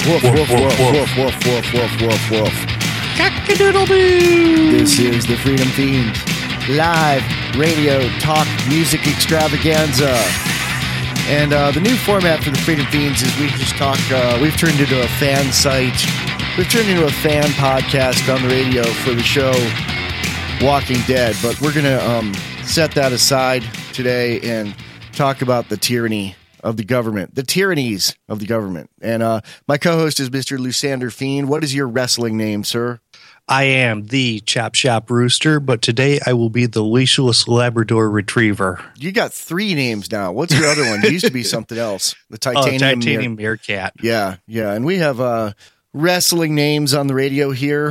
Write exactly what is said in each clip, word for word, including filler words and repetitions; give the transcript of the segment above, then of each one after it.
Woof, woof, woof, woof, woof, woof, woof, woof, woof. Cock-a-doodle-doo. This is the Freedom Fiends live radio talk music extravaganza. And uh, the new format for the Freedom Fiends is we just talk, uh, we've turned into a fan site. We've turned into a fan podcast on the radio for the show Walking Dead. But we're going to um, set that aside today and talk about the tyranny of the government, the tyrannies of the government. And uh, my co-host is Mister Lusander Fiend. What is your wrestling name, sir? I am the Chop Shop Rooster, but today I will be the Leashless Labrador Retriever. You got three names now. What's your other one? It used to be something else. The Titanium, oh, Titanium Meerkat. Yeah, yeah. And we have uh, wrestling names on the radio here,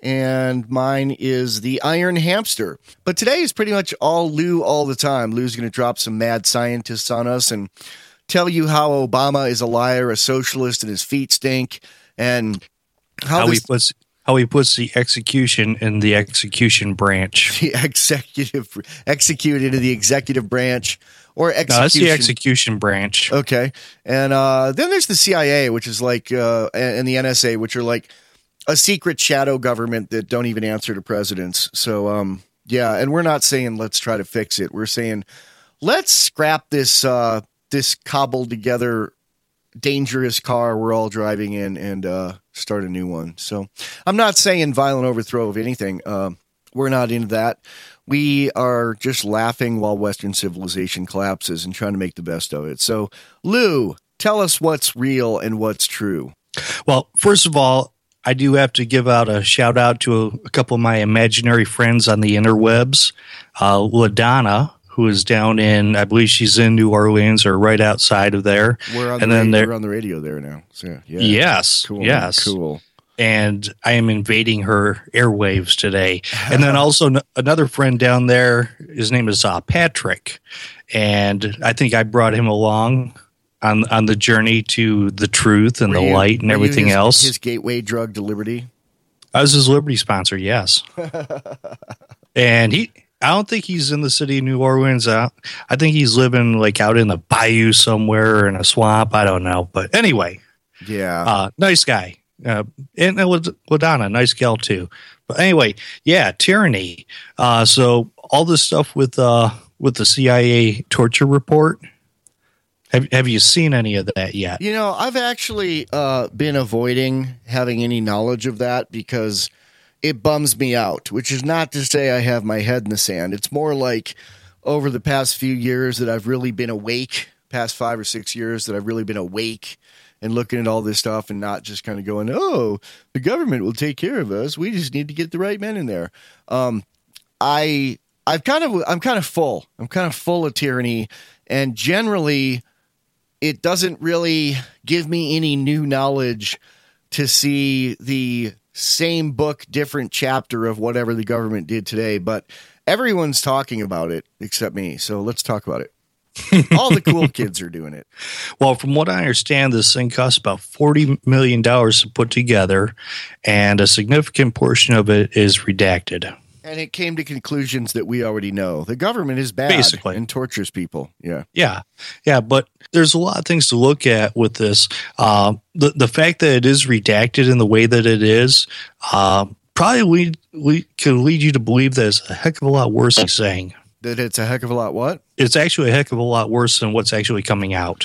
and mine is the Iron Hamster. But today is pretty much all Lou all the time. Lou's going to drop some mad scientists on us and tell you how Obama is a liar, a socialist, and his feet stink, and how, how this- he puts... How he puts the execution in the execution branch. The executive execute into the executive branch or execution. No, that's the execution branch. Okay. And uh, then there's the C I A, which is like, uh, and the N S A, which are like a secret shadow government that don't even answer to presidents. So, um, yeah. And we're not saying let's try to fix it. We're saying let's scrap this, uh, this cobbled together dangerous car we're all driving in and uh, start a new one. So I'm not saying violent overthrow of anything. Uh, we're not into that. We are just laughing while Western civilization collapses and trying to make the best of it. So, Lou, tell us what's real and what's true. Well, first of all, I do have to give out a shout out to a, a couple of my imaginary friends on the interwebs. Uh, LaDonna, who is down in, I believe she's in New Orleans or right outside of there. We're on, and the, then radio, we're on the radio there now. So, yeah. Yes. Cool. Yes. Cool. And I am invading her airwaves today. And then also n- another friend down there, his name is uh, Patrick. And I think I brought him along on on the journey to the truth and were the you, light and everything his, else. His gateway drug to liberty? I was his Liberty sponsor, yes. And he... I don't think he's in the city of New Orleans. I, I think he's living like out in the bayou somewhere or in a swamp. I don't know. But anyway, yeah, uh, nice guy. Uh, and LaDonna, nice gal too. But anyway, yeah, tyranny. Uh, so all this stuff with uh, with the C I A torture report. Have Have you seen any of that yet? You know, I've actually uh, been avoiding having any knowledge of that because it bums me out, which is not to say I have my head in the sand. It's more like over the past few years that I've really been awake, past five or six years that I've really been awake and looking at all this stuff and not just kind of going, oh, the government will take care of us. We just need to get the right men in there. Um, I, I've kind of, I'm kind of full. I'm kind of full of tyranny, and generally it doesn't really give me any new knowledge to see the same book, different chapter of whatever the government did today, but everyone's talking about it except me. So let's talk about it. All the cool kids are doing it. Well, from what I understand, this thing costs about forty million dollars to put together, and a significant portion of it is redacted. And it came to conclusions that we already know. The government is bad Basically. and tortures people. Yeah. Yeah. Yeah. But there's a lot of things to look at with this. Uh, the, the fact that it is redacted in the way that it is uh, probably lead, lead, can lead you to believe that it's a heck of a lot worse than saying. That it's a heck of a lot what? It's actually a heck of a lot worse than what's actually coming out.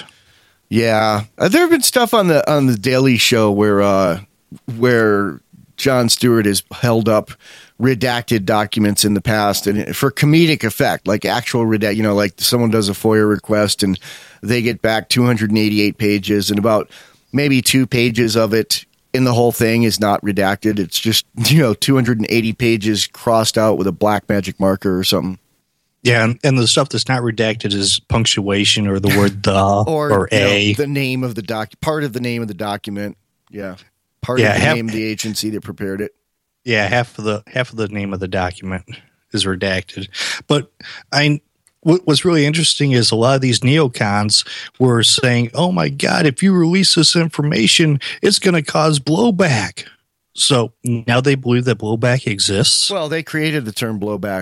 Yeah. Uh, there have been stuff on the on the Daily Show where uh, where Jon Stewart has held up redacted documents in the past and for comedic effect, like actual redact, you know, like someone does a FOIA request and they get back two hundred eighty-eight pages and about maybe two pages of it in the whole thing is not redacted. It's just, you know, two hundred eighty pages crossed out with a black magic marker or something. Yeah. And, and the stuff that's not redacted is punctuation or the word the or, or a. Know, the name of the doc, part of the name of the document. Yeah. Part yeah, of the half, name of the agency that prepared it. Yeah, half of the half of the name of the document is redacted. But I, what, what's really interesting is a lot of these neocons were saying, "Oh my God, if you release this information, it's going to cause blowback." So now they believe that blowback exists. Well, they created the term blowback.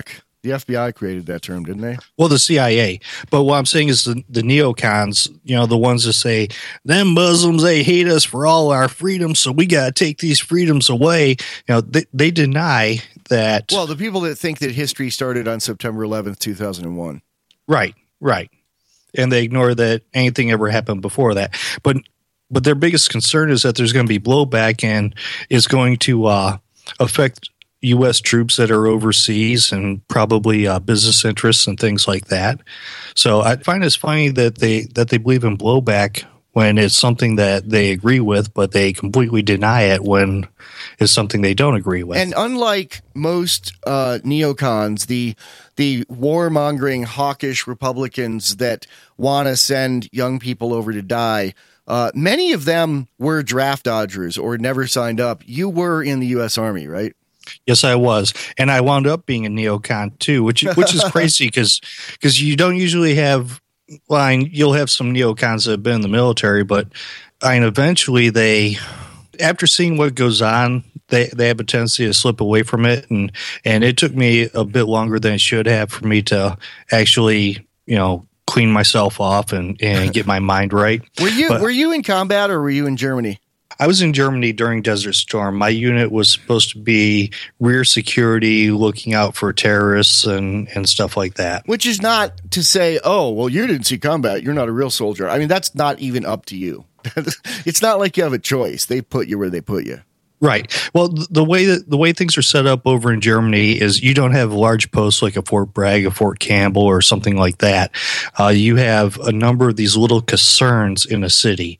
The F B I created that term, didn't they? Well, the C I A. But what I'm saying is the, the neocons, you know, the ones that say, them Muslims, they hate us for all our freedoms, so we got to take these freedoms away. You know, they, they deny that. Well, the people that think that history started on September eleventh, two thousand one. Right, right. And they ignore that anything ever happened before that. But but their biggest concern is that there's going to be blowback and is going to uh, affect U S troops that are overseas and probably uh, business interests and things like that. So I find it's funny that they that they believe in blowback when it's something that they agree with, but they completely deny it when it's something they don't agree with. And unlike most uh, neocons, the the warmongering, hawkish Republicans that want to send young people over to die, uh, many of them were draft dodgers or never signed up. You were in the U S Army, right? Yes, I was, and I wound up being a neocon too, which which is crazy because because you don't usually have. Well, I mean, you'll have some neocons that have been in the military, but I mean, eventually they, after seeing what goes on, they they have a tendency to slip away from it, and and it took me a bit longer than it should have for me to actually, you know, clean myself off and, and get my mind right. Were you but, were you in combat or were you in Germany? I was in Germany during Desert Storm. My unit was supposed to be rear security, looking out for terrorists and, and stuff like that. Which is not to say, oh, well, you didn't see combat. You're not a real soldier. I mean, that's not even up to you. It's not like you have a choice. They put you where they put you. Right. Well, the way that the way things are set up over in Germany is you don't have large posts like a Fort Bragg, a Fort Campbell, or something like that. Uh, you have a number of these little casernes in a city.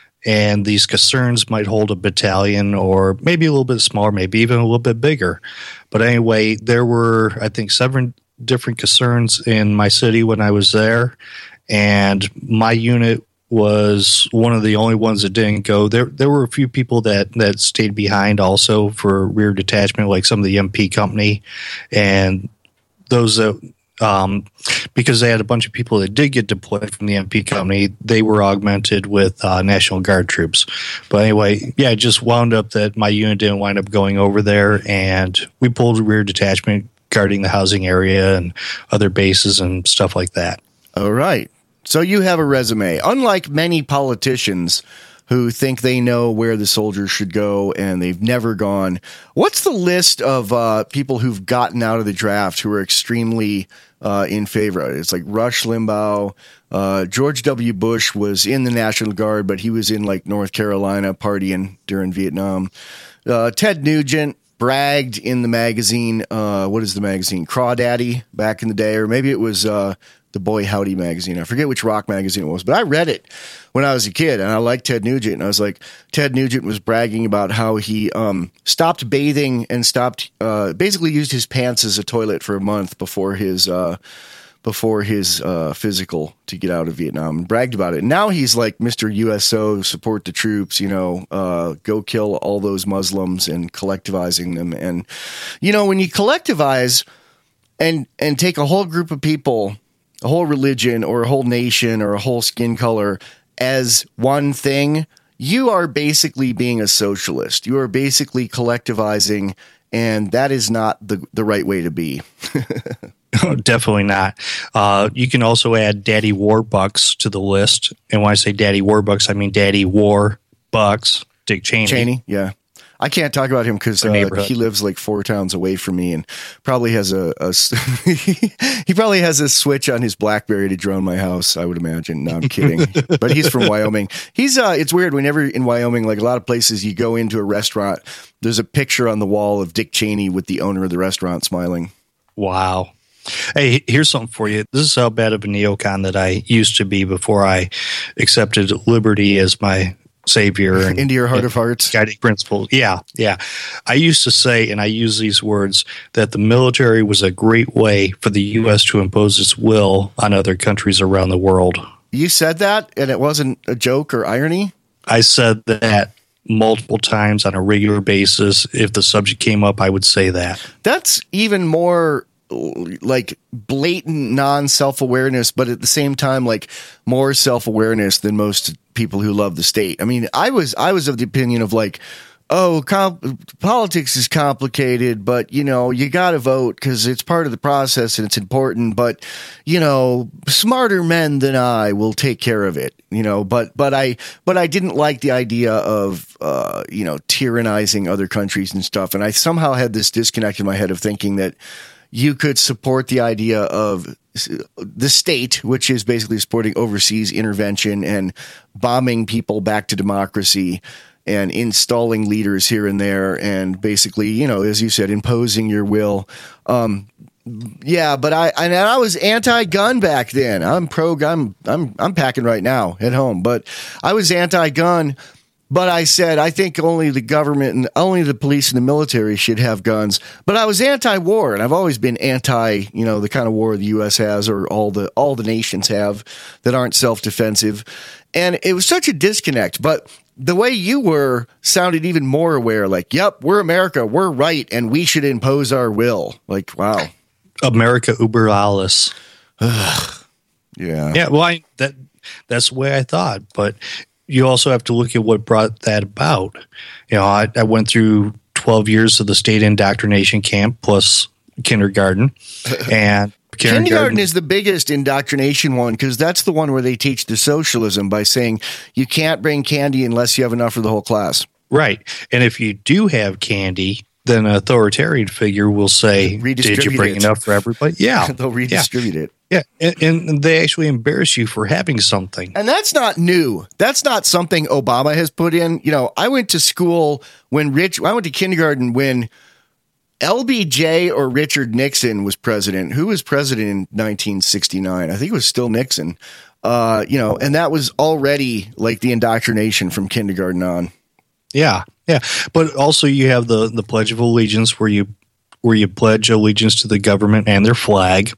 And these casernes might hold a battalion or maybe a little bit smaller, maybe even a little bit bigger. But anyway, there were, I think, seven different casernes in my city when I was there. And my unit was one of the only ones that didn't go. There there were a few people that, that stayed behind also for rear detachment, like some of the M P company. And those that... Um, because they had a bunch of people that did get deployed from the M P company, they were augmented with uh, National Guard troops. But anyway, yeah, it just wound up that my unit didn't wind up going over there, and we pulled a rear detachment guarding the housing area and other bases and stuff like that. All right. So you have a resume. Unlike many politicians who think they know where the soldiers should go and they've never gone. What's the list of uh, people who've gotten out of the draft who are extremely uh, in favor of it? It's like Rush Limbaugh. Uh, George W. Bush was in the National Guard, but he was in like North Carolina partying during Vietnam. Uh, Ted Nugent bragged in the magazine. Uh, what is the magazine? Crawdaddy back in the day, or maybe it was uh, the Boy Howdy magazine. I forget which rock magazine it was, but I read it when I was a kid, and I liked Ted Nugent. And I was like, Ted Nugent was bragging about how he um, stopped bathing and stopped, uh, basically used his pants as a toilet for a month before his uh, before his uh, physical to get out of Vietnam, and bragged about it. And now he's like Mister U S O, support the troops, you know, uh, go kill all those Muslims and collectivizing them. And, you know, when you collectivize and and take a whole group of people, a whole religion or a whole nation or a whole skin color as one thing, you are basically being a socialist. You are basically collectivizing, and that is not the, the right way to be. Definitely not. Uh, you can also add Daddy Warbucks to the list. And when I say Daddy Warbucks, I mean Daddy Warbucks, Dick Cheney. Cheney, yeah. I can't talk about him because uh, he lives like four towns away from me, and probably has a, a he probably has a switch on his BlackBerry to drone my house, I would imagine. No, I'm kidding. But he's from Wyoming. He's uh, it's weird whenever in Wyoming, like a lot of places, you go into a restaurant, there's a picture on the wall of Dick Cheney with the owner of the restaurant smiling. Wow. Hey, here's something for you. This is how bad of a neocon that I used to be before I accepted liberty as my savior and into your heart of hearts guiding principles. Yeah, yeah. I used to say, and I use these words, that the military was a great way for the U S to impose its will on other countries around the world. You said that, and it wasn't a joke or irony? I said that multiple times on a regular basis. If the subject came up, I would say that. That's even more like blatant non-self-awareness, but at the same time, like more self-awareness than most people who love the state. I mean, I was I was of the opinion of like, oh, com- politics is complicated, but, you know, you got to vote because it's part of the process and it's important. But, you know, smarter men than I will take care of it, you know, but but I but I didn't like the idea of, uh, you know, tyrannizing other countries and stuff. And I somehow had this disconnect in my head of thinking that you could support the idea of the state, which is basically supporting overseas intervention and bombing people back to democracy and installing leaders here and there, and basically, you know, as you said, imposing your will. Um, yeah, but I and I was anti-gun back then. I'm pro gun. I'm I'm packing right now at home, but I was anti-gun. But I said I think only the government and only the police and the military should have guns. But I was anti-war, and I've always been anti, you know, the kind of war the U S has or all the all the nations have that aren't self-defensive. And it was such a disconnect. But the way you were sounded even more aware, like, yep, we're America, we're right, and we should impose our will. Like, wow. America uber alles. yeah. Yeah, well, I, that that's the way I thought. But you also have to look at what brought that about. You know, I, I went through twelve years of the state indoctrination camp plus kindergarten. And kindergarten, kindergarten is the biggest indoctrination one because that's the one where they teach the socialism by saying you can't bring candy unless you have enough for the whole class. Right. And if you do have candy, then an authoritarian figure will say, did you bring it. enough for everybody? Yeah. They'll redistribute yeah. it. Yeah, and, and they actually embarrass you for having something. And that's not new. That's not something Obama has put in. You know, I went to school when Rich, I went to kindergarten when L B J or Richard Nixon was president. Who was president in nineteen sixty-nine? I think it was still Nixon. Uh, you know, and that was already like the indoctrination from kindergarten on. Yeah, yeah. But also you have the, the Pledge of Allegiance where you where you pledge allegiance to the government and their flag.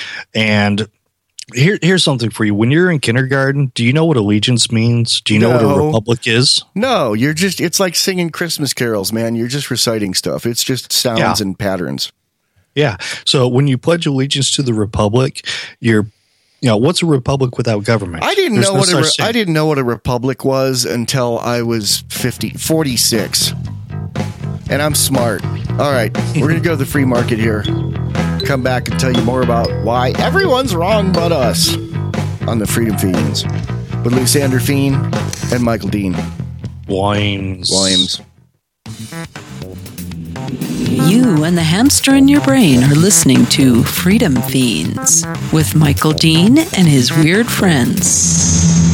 And here, here's something for you. When you're in kindergarten, do you know what allegiance means? Do you know No. what a republic is? No, you're just, it's like singing Christmas carols, man. You're just reciting stuff. It's just sounds Yeah. and patterns. Yeah. So when you pledge allegiance to the republic, you're, you know, what's a republic without government? I didn't There's know no what a, such re- thing. I didn't know what a republic was until I was fifty, forty-six. And I'm smart. All right, we're going to go to the free market here. Come back and tell you more about why everyone's wrong but us on the Freedom Fiends with Lysander Fiend and Michael Dean. Williams. Williams. You and the hamster in your brain are listening to Freedom Fiends with Michael Dean and his weird friends.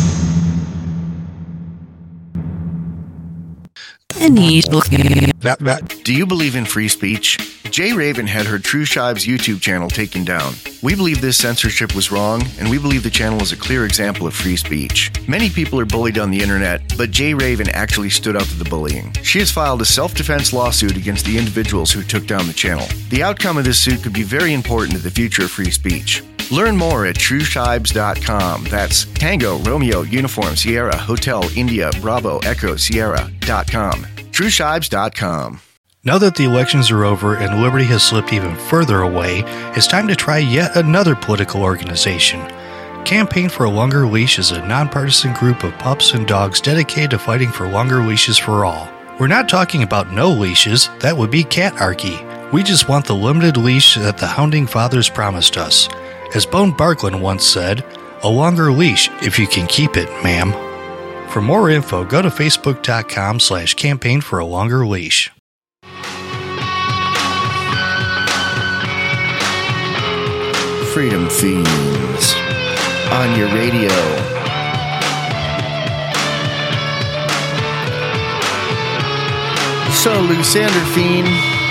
And he's looking. That, that, Do you believe in free speech? Jay Raven had her True Shives YouTube channel taken down. We believe this censorship was wrong, and we believe the channel is a clear example of free speech. Many people are bullied on the internet, but Jay Raven actually stood up to the bullying. She has filed a self-defense lawsuit against the individuals who took down the channel. The outcome of this suit could be very important to the future of free speech. Learn more at true shibes dot com. That's Tango, Romeo, Uniform, Sierra, Hotel, India, Bravo, Echo, Sierra dot com. true shibes dot com. now that the elections are over and liberty has slipped even further away, it's time to try yet another political organization. Campaign for a Longer Leash is a nonpartisan group of pups and dogs dedicated to fighting for longer leashes for all. We're not talking about no leashes, that would be catarchy. We just want the limited leash that the Hounding Fathers promised us. As Bone Barklund once said, a longer leash if you can keep it, ma'am. For more info, go to facebook.com slash campaign for a longer leash. Freedom Fiends on your radio. So, Lysander Fiend,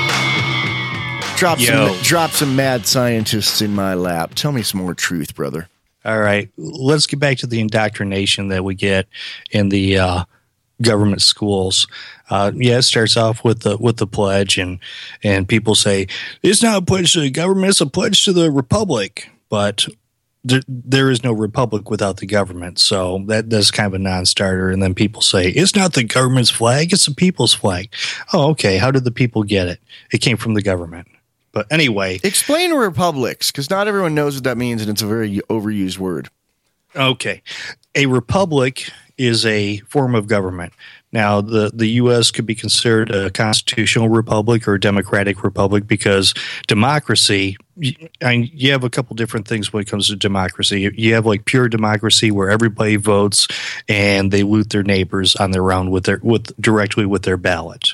drop Yo. some, drop some mad scientists in my lap. Tell me some more truth, brother. All right, let's get back to the indoctrination that we get in the uh, government schools. Uh, yeah, it starts off with the with the pledge, and and people say it's not a pledge to the government; it's a pledge to the republic. But there, there is no republic without the government, so that that's kind of a non-starter. And then people say it's not the government's flag; it's the people's flag. Oh, okay. How did the people get it? It came from the government. But anyway, Explain republics, because not everyone knows what that means, and it's a very overused word. okay. A republic is a form of government. Now, the, the U S could be considered a constitutional republic or a democratic republic because democracy, I mean, you have a couple different things when it comes to democracy. You have like pure democracy where everybody votes and they loot their neighbors on their own with their with directly with their ballot.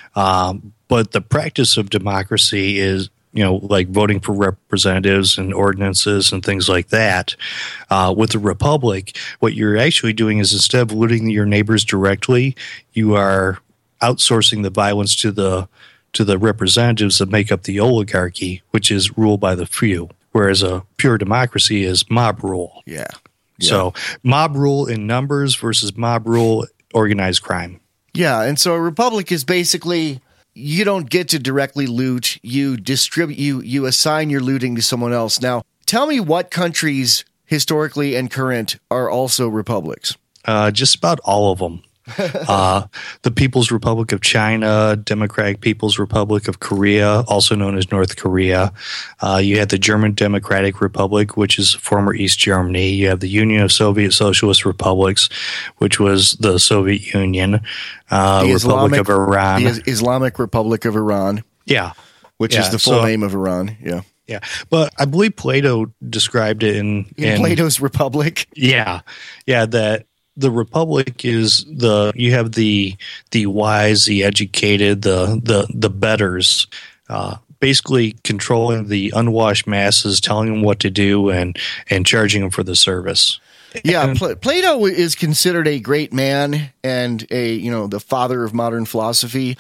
Um, but the practice of democracy is, you know, like voting for representatives and ordinances and things like that. Uh, with the republic, what you're actually doing is instead of looting your neighbors directly, you are outsourcing the violence to the to the representatives that make up the oligarchy, which is ruled by the few. Whereas a pure democracy is mob rule. Yeah. yeah. So mob rule in numbers versus mob rule organized crime. Yeah, and so a republic is basically, you don't get to directly loot. You distribute, you you assign your looting to someone else. Now, tell me what countries, historically and current, are also republics. Uh, just about all of them. uh, the People's Republic of China, Democratic People's Republic of Korea, also known as North Korea. Uh, you had the German Democratic Republic, which is former East Germany. You have the Union of Soviet Socialist Republics, which was the Soviet Union. Uh, the Republic Islamic, of Iran. The Islamic Republic of Iran. Yeah. Which yeah, is the full so, name of Iran. Yeah. Yeah. But I believe Plato described it in, in, in Plato's Republic. Yeah. Yeah. That the republic is the you have the the wise, the educated, the the the betters, uh, basically controlling the unwashed masses, telling them what to do, and and charging them for the service. Yeah, Pl- Plato is considered a great man and a you know the father of modern philosophy.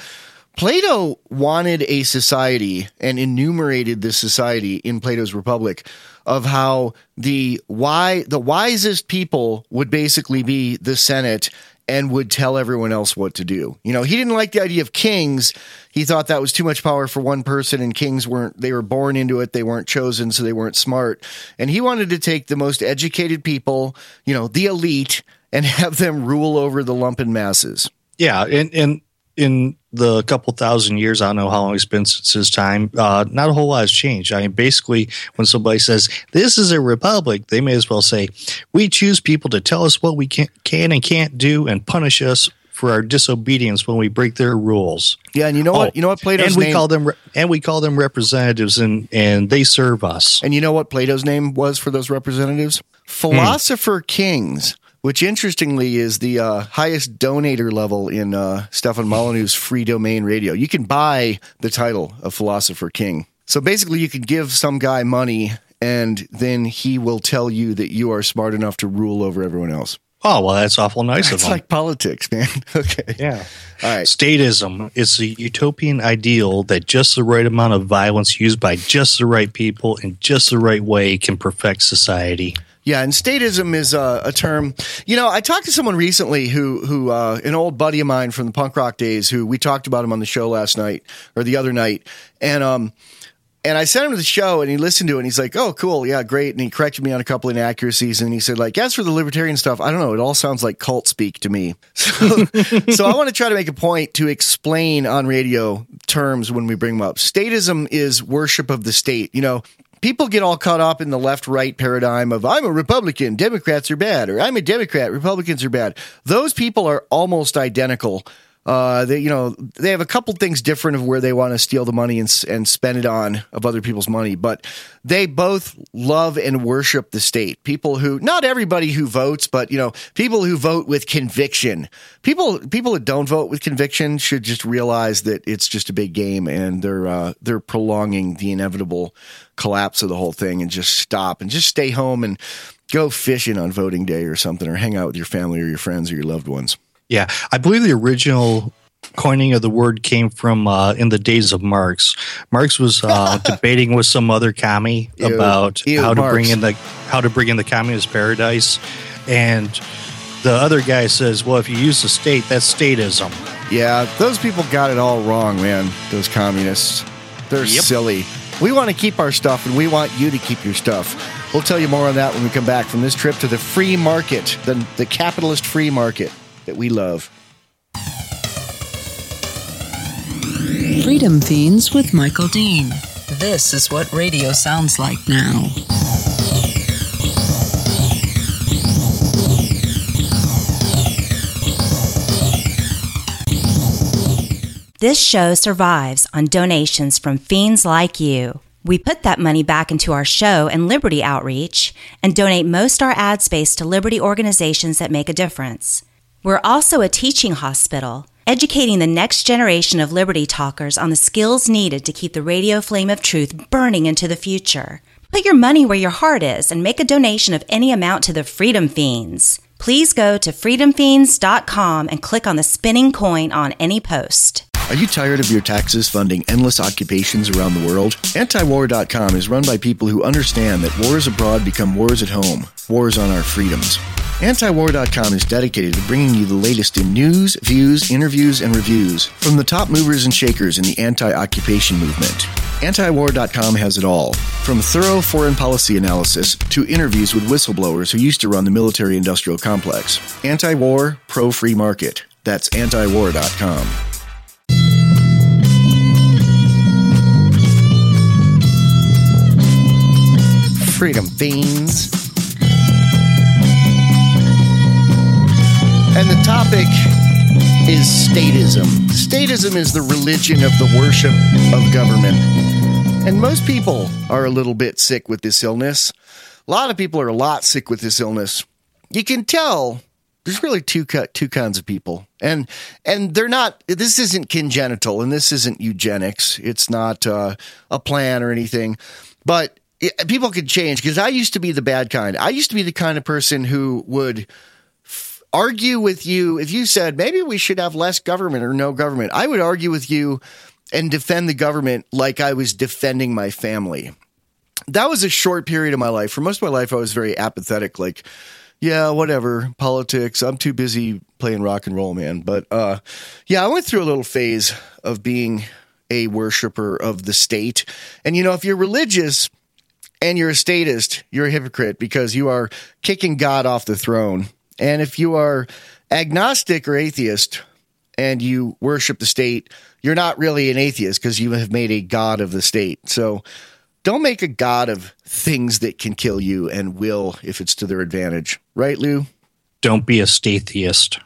Plato wanted a society and enumerated this society in Plato's Republic of how the why the wisest people would basically be the Senate and would tell everyone else what to do. You know, he didn't like the idea of kings. He thought that was too much power for one person, and kings weren't, they were born into it. They weren't chosen, so they weren't smart. And he wanted to take the most educated people, you know, the elite, and have them rule over the lumpen masses. Yeah, and, and in the couple thousand years, I don't know how long it's been since his time, uh, not a whole lot has changed. I mean, basically, when somebody says, this is a republic, they may as well say, we choose people to tell us what we can, can and can't do and punish us for our disobedience when we break their rules. Yeah, and you know oh, what? You know what Plato's and we name, call them and we call them representatives, and, and they serve us. And you know what Plato's name was for those representatives? Philosopher hmm. kings. Which, interestingly, is the uh, highest donator level in uh, Stefan Molyneux's free domain radio. You can buy the title of Philosopher King. So basically, you can give some guy money, and then he will tell you that you are smart enough to rule over everyone else. Oh, well, that's awful nice It's of him. like politics, man. Okay. Yeah. All right. Statism is a utopian ideal that just the right amount of violence used by just the right people in just the right way can perfect society. Yeah, and statism is uh, a term. You know, I talked to someone recently who, who uh, an old buddy of mine from the punk rock days, who we talked about him on the show last night or the other night, and um, and I sent him to the show, and he listened to it, and he's like, "Oh, cool, yeah, great," and he corrected me on a couple of inaccuracies, and he said, like, as for the libertarian stuff, I don't know, it all sounds like cult speak to me. So, so I want to try to make a point to explain on radio terms when we bring them up. Statism is worship of the state. You know. People get all caught up in the left-right paradigm of I'm a Republican, Democrats are bad, or I'm a Democrat, Republicans are bad. Those people are almost identical. Uh, they, you know, they have a couple things different of where they want to steal the money and, and spend it on of other people's money, but they both love and worship the state. People who, not everybody who votes, but you know, people who vote with conviction. People, people that don't vote with conviction should just realize that it's just a big game, and they're uh, they're prolonging the inevitable collapse of the whole thing, and just stop and just stay home and go fishing on voting day or something, or hang out with your family or your friends or your loved ones. Yeah, I believe the original coining of the word came from uh, in the days of Marx. Marx was uh, debating with some other commie Ew. about Ew, how to Marx. bring in the how to bring in the communist paradise, and the other guy says, "Well, if you use the state, that's statism." Yeah, those people got it all wrong, man. Those communists, they're Yep. silly. We want to keep our stuff, and we want you to keep your stuff. We'll tell you more on that when we come back from this trip to the free market, the, the capitalist free market that we love. Freedom Fiends with Michael Dean. This is what radio sounds like now. This show survives on donations from fiends like you. We put that money back into our show and Liberty outreach and donate most our ad space to Liberty organizations that make a difference. We're also a teaching hospital, educating the next generation of Liberty talkers on the skills needed to keep the radio flame of truth burning into the future. Put your money where your heart is and make a donation of any amount to the Freedom Fiends. Please go to freedom fiends dot com and click on the spinning coin on any post. Are you tired of your taxes funding endless occupations around the world? anti war dot com is run by people who understand that wars abroad become wars at home, wars on our freedoms. anti war dot com is dedicated to bringing you the latest in news, views, interviews, and reviews from the top movers and shakers in the anti-occupation movement. anti war dot com has it all, from thorough foreign policy analysis to interviews with whistleblowers who used to run the military-industrial complex. Anti-war, pro-free market. That's anti war dot com. Freedom Fiends. And the topic is statism. Statism is the religion of the worship of government. And most people are a little bit sick with this illness. A lot of people are a lot sick with this illness. You can tell there's really two two kinds of people. And and they're not, this isn't congenital and this isn't eugenics. It's not uh, a plan or anything. But it, people can change, because I used to be the bad kind. I used to be the kind of person who would f- argue with you. If you said, maybe we should have less government or no government, I would argue with you and defend the government like I was defending my family. That was a short period of my life. For most of my life, I was very apathetic, like, yeah, whatever, politics. I'm too busy playing rock and roll, man. But uh, yeah, I went through a little phase of being a worshiper of the state. And, you know, if you're religious and you're a statist, you're a hypocrite, because you are kicking God off the throne. And if you are agnostic or atheist and you worship the state, you're not really an atheist, because you have made a god of the state. So don't make a god of things that can kill you and will if it's to their advantage. Right, Lou? Don't be a statheist.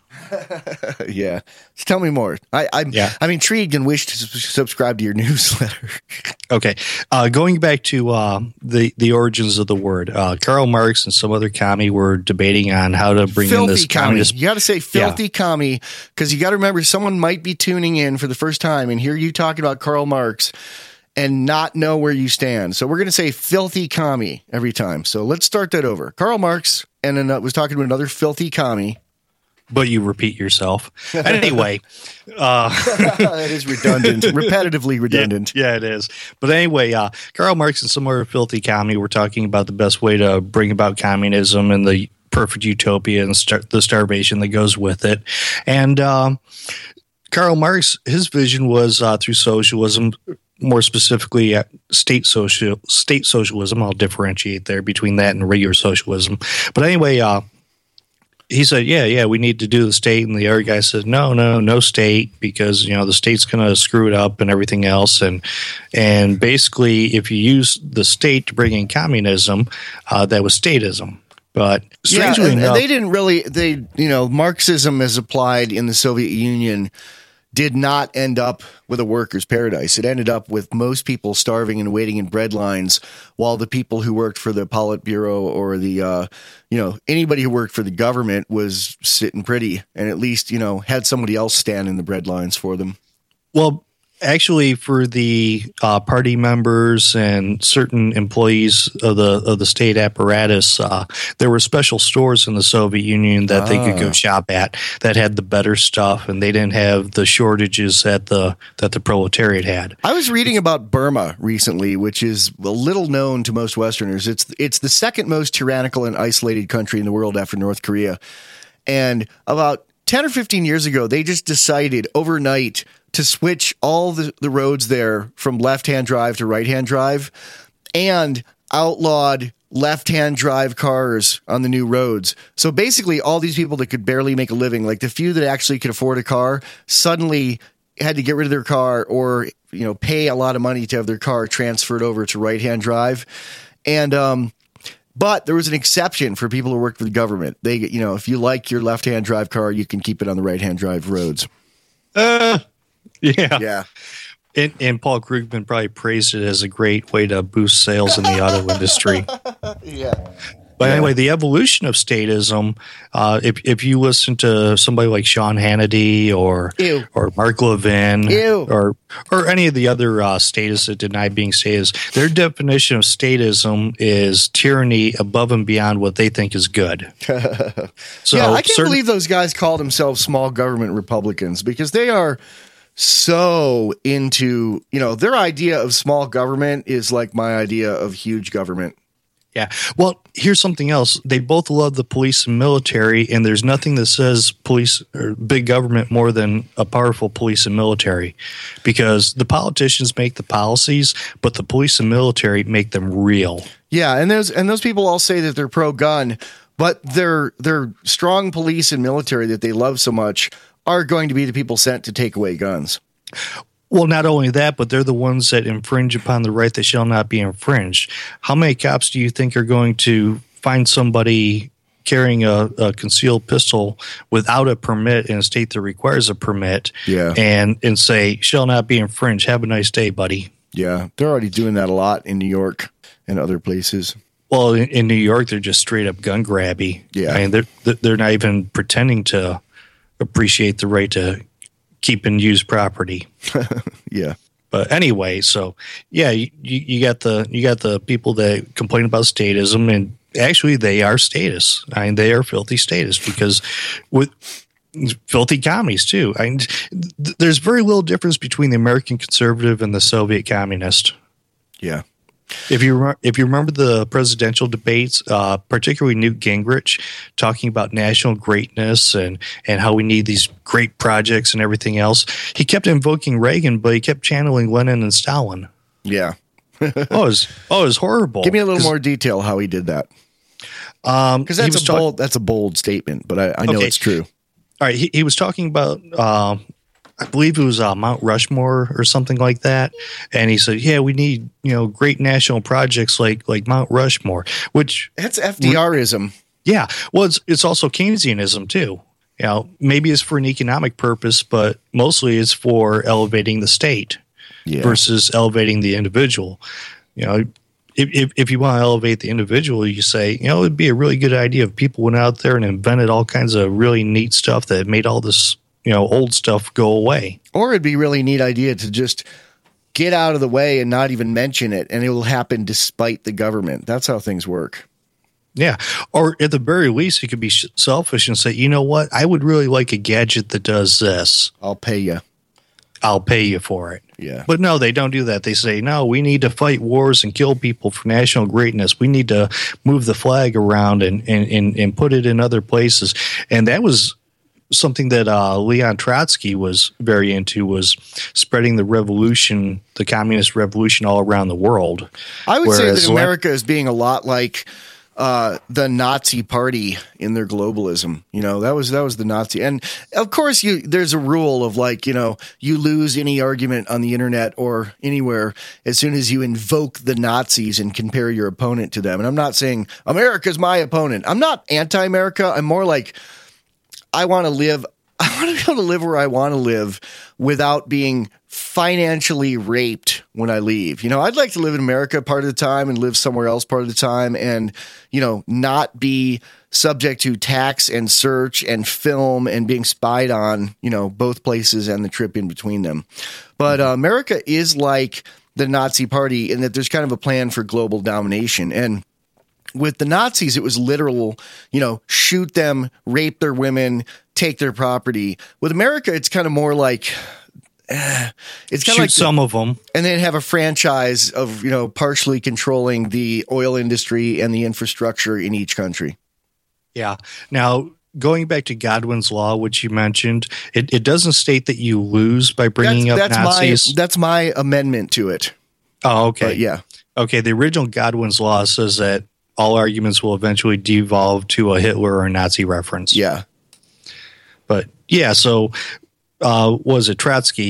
Yeah. Tell me more. I, I'm, yeah. I'm intrigued and wish to subscribe to your newsletter. Okay. Uh, going back to uh, the, the origins of the word, uh, Karl Marx and some other commie were debating on how to bring filthy in this commie. communist. You got to say filthy yeah. commie, because you got to remember, someone might be tuning in for the first time and hear you talking about Karl Marx and not know where you stand. So we're going to say filthy commie every time. So let's start that over. Karl Marx and then uh, was talking to another filthy commie. But you repeat yourself. Anyway. uh, that is redundant. Repetitively redundant. Yeah, yeah, it is. But anyway, uh, Karl Marx and some other filthy commie were talking about the best way to bring about communism and the perfect utopia and star- the starvation that goes with it. And um, Karl Marx, his vision was uh, through socialism, more specifically uh, state social state socialism. I'll differentiate there between that and regular socialism. But anyway, uh, he said, yeah, yeah, we need to do the state. And the other guy said, no, no, no state, because, you know, the state's going to screw it up and everything else. And and basically, if you use the state to bring in communism, uh, that was statism. But strangely yeah, and, enough, and they didn't really, they, you know, Marxism as applied in the Soviet Union did not end up with a worker's paradise. It ended up with most people starving and waiting in bread lines, while the people who worked for the Politburo or the, uh, you know, anybody who worked for the government was sitting pretty and at least, you know, had somebody else stand in the bread lines for them. Well, actually, for the uh, party members and certain employees of the of the state apparatus, uh, there were special stores in the Soviet Union that ah. they could go shop at that had the better stuff, and they didn't have the shortages that the that the proletariat had. I was reading about Burma recently, which is a little known to most Westerners. It's it's the second most tyrannical and isolated country in the world after North Korea, and about ten or fifteen years ago, they just decided overnight to switch all the, the roads there from left-hand drive to right-hand drive, and outlawed left-hand drive cars on the new roads. So basically, all these people that could barely make a living, like the few that actually could afford a car, suddenly had to get rid of their car or, you know, pay a lot of money to have their car transferred over to right-hand drive. And um, but there was an exception for people who worked for the government. They, you know, if you like your left-hand drive car, you can keep it on the right-hand drive roads. Uh Yeah. Yeah. And, and Paul Krugman probably praised it as a great way to boost sales in the auto industry. Yeah. But Yeah. anyway, the evolution of statism, uh, if if you listen to somebody like Sean Hannity or Ew. or Mark Levin Ew. or or any of the other uh, statists that deny being statists, their definition of statism is tyranny above and beyond what they think is good. So yeah, I can't certain- believe those guys call themselves small government Republicans because they are so into, you know, their idea of small government is like my idea of huge government. Yeah. Well, here's something else. They both love the police and military, and there's nothing that says police or big government more than a powerful police and military, because the politicians make the policies, but the police and military make them real. Yeah, and those and those people all say that they're pro-gun, but their their strong police and military that they love so much are going to be the people sent to take away guns. Well, not only that, but they're the ones that infringe upon the right that shall not be infringed. How many cops do you think are going to find somebody carrying a, a concealed pistol without a permit in a state that requires a permit Yeah. and, and say, shall not be infringed? Have a nice day, buddy. Yeah, they're already doing that a lot in New York and other places. Well, in, in New York, they're just straight up gun grabby. Yeah. I mean, they're, they're not even pretending to appreciate the right to keep and use property. Yeah. But anyway, so yeah, you, you got the you got the people that complain about statism, and actually they are statists. I mean, they are filthy statists because with filthy commies too. I mean, th- there's very little difference between the American conservative and the Soviet communist. Yeah. If you re- if you remember the presidential debates, uh, particularly Newt Gingrich talking about national greatness and, and how we need these great projects and everything else, he kept invoking Reagan, but he kept channeling Lenin and Stalin. Yeah. oh, it was oh, it was horrible. Give me a little more detail how he did that. Um, Because that's a bold that's a bold statement, but I, I know Okay. it's true. All right, he, he was talking about, uh, I believe it was uh, Mount Rushmore or something like that, and he said, "Yeah, we need you know great national projects like like Mount Rushmore." Which That's F D R-ism. yeah, well, it's it's also Keynesianism too. You know, maybe it's for an economic purpose, but mostly it's for elevating the state Yeah. versus elevating the individual. You know, if, if if you want to elevate the individual, you say, you know, it'd be a really good idea if people went out there and invented all kinds of really neat stuff that made all this, you know, old stuff go away. Or it'd be a really neat idea to just get out of the way and not even mention it, and it will happen despite the government. That's how things work. Yeah. Or at the very least, you could be sh- selfish and say, you know what, I would really like a gadget that does this. I'll pay you. I'll pay you for it. Yeah. But no, they don't do that. They say, no, we need to fight wars and kill people for national greatness. We need to move the flag around and, and, and, and put it in other places. And that was something that uh, Leon Trotsky was very into, was spreading the revolution, the communist revolution all around the world. I would say Whereas that le- America is being a lot like uh, the Nazi Party in their globalism. You know, that was that was the Nazi. And of course, you there's a rule of like, you know, you lose any argument on the internet or anywhere as soon as you invoke the Nazis and compare your opponent to them. And I'm not saying America's my opponent. I'm not anti-America. I'm more like I want to live. I want to be able to live where I want to live without being financially raped when I leave. You know, I'd like to live in America part of the time and live somewhere else part of the time and, you know, not be subject to tax and search and film and being spied on, you know, both places and the trip in between them. But uh, America is like the Nazi Party in that there's kind of a plan for global domination. And with the Nazis, it was literal, you know, shoot them, rape their women, take their property. With America, it's kind of more like, eh, it's kind Shoot of like, some of them. and then have a franchise of, you know, partially controlling the oil industry and the infrastructure in each country. Yeah. Now, going back to Godwin's law, which you mentioned, it, it doesn't state that you lose by bringing That's, up that's Nazis. my that's my amendment to it. oh, okay. But yeah, Okay. The original Godwin's law says that all arguments will eventually devolve to a Hitler or a Nazi reference. yeah, But yeah, so uh, was it Trotsky?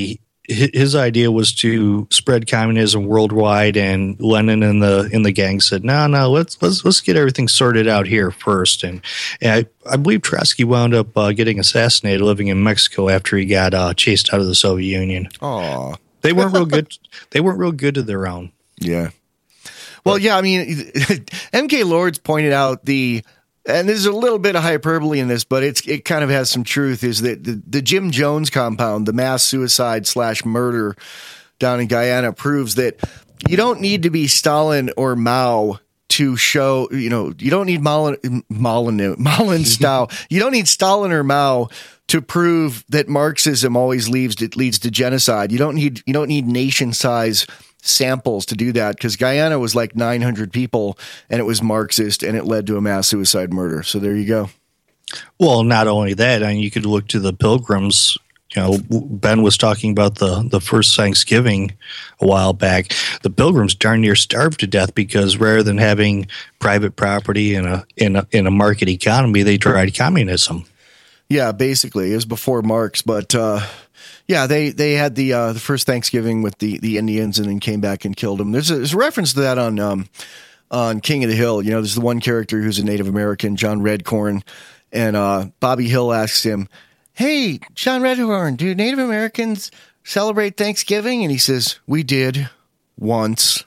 his idea was to spread communism worldwide, and Lenin and the in the gang said, "No, no, let's let's let's get everything sorted out here first." And, and I, I believe Trotsky wound up uh, getting assassinated, living in Mexico after he got uh, chased out of the Soviet Union. Aw, they weren't real good. They weren't real good to their own. Yeah. Well, yeah. I mean, M K Lords pointed out the. And there's a little bit of hyperbole in this, but it's it kind of has some truth, is that the, the Jim Jones compound, the mass suicide slash murder down in Guyana, proves that you don't need to be Stalin or Mao to show, you know, you don't need Malin, Malin, Malin style. You don't need Stalin or Mao to prove that Marxism always leads, it leads to genocide. You don't need, you don't need nation size samples to do that, because Guyana was like nine hundred people and it was Marxist and it led to a mass suicide murder. So there you go. Well, not only that, I mean, you could look to the Pilgrims. You know, Ben was talking about the, the first Thanksgiving a while back. The Pilgrims darn near starved to death because rather than having private property in a in a, in a market economy, they tried communism. Yeah, basically, it was before Marx, but uh, yeah, they they had the uh, the first Thanksgiving with the, the Indians and then came back and killed them. There's a, there's a reference to that on um, on King of the Hill. You know, there's the one character who's a Native American, John Redcorn, and uh, Bobby Hill asks him, "Hey, John Redcorn, do Native Americans celebrate Thanksgiving?" And he says, "We did once."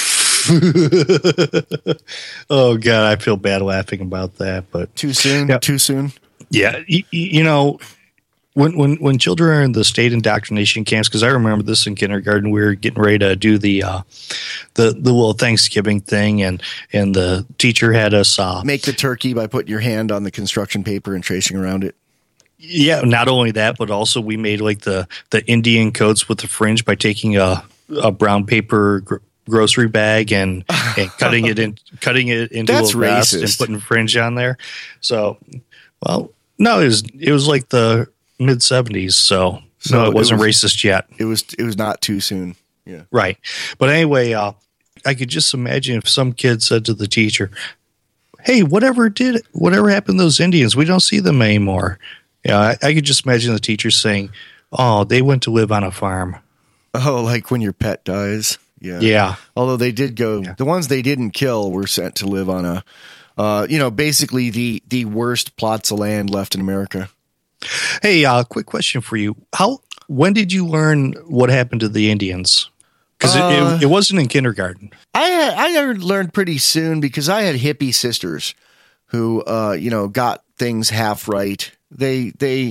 Oh God, I feel bad laughing about that, but too soon. Yeah. Too soon. Yeah, you, you know, when when when children are in the state indoctrination camps, because I remember this in kindergarten, we were getting ready to do the uh, the the little Thanksgiving thing, and and the teacher had us uh, make the turkey by putting your hand on the construction paper and tracing around it. Yeah, not only that, but also we made like the the Indian coats with the fringe by taking a a brown paper gr- grocery bag and, and cutting it in cutting it into That's a vest racist. and putting fringe on there. So, well. No, it was it was like the mid seventies, so, so no, it wasn't it was, racist yet. It was it was not too soon. Yeah, right. But anyway, uh, I could just imagine if some kid said to the teacher, "Hey, whatever did whatever happened to those Indians? We don't see them anymore." Yeah, I, I could just imagine the teacher saying, "Oh, they went to live on a farm." Oh, like when your pet dies. Yeah, yeah. Although they did go, yeah. The ones they didn't kill were sent to live on a. Uh, you know, basically the, the worst plots of land left in America. Hey, uh, quick question for you. How, when did you learn what happened to the Indians? Because uh, it, it, it wasn't in kindergarten. I had, I learned pretty soon because I had hippie sisters who, uh, you know, got things half right. They, they,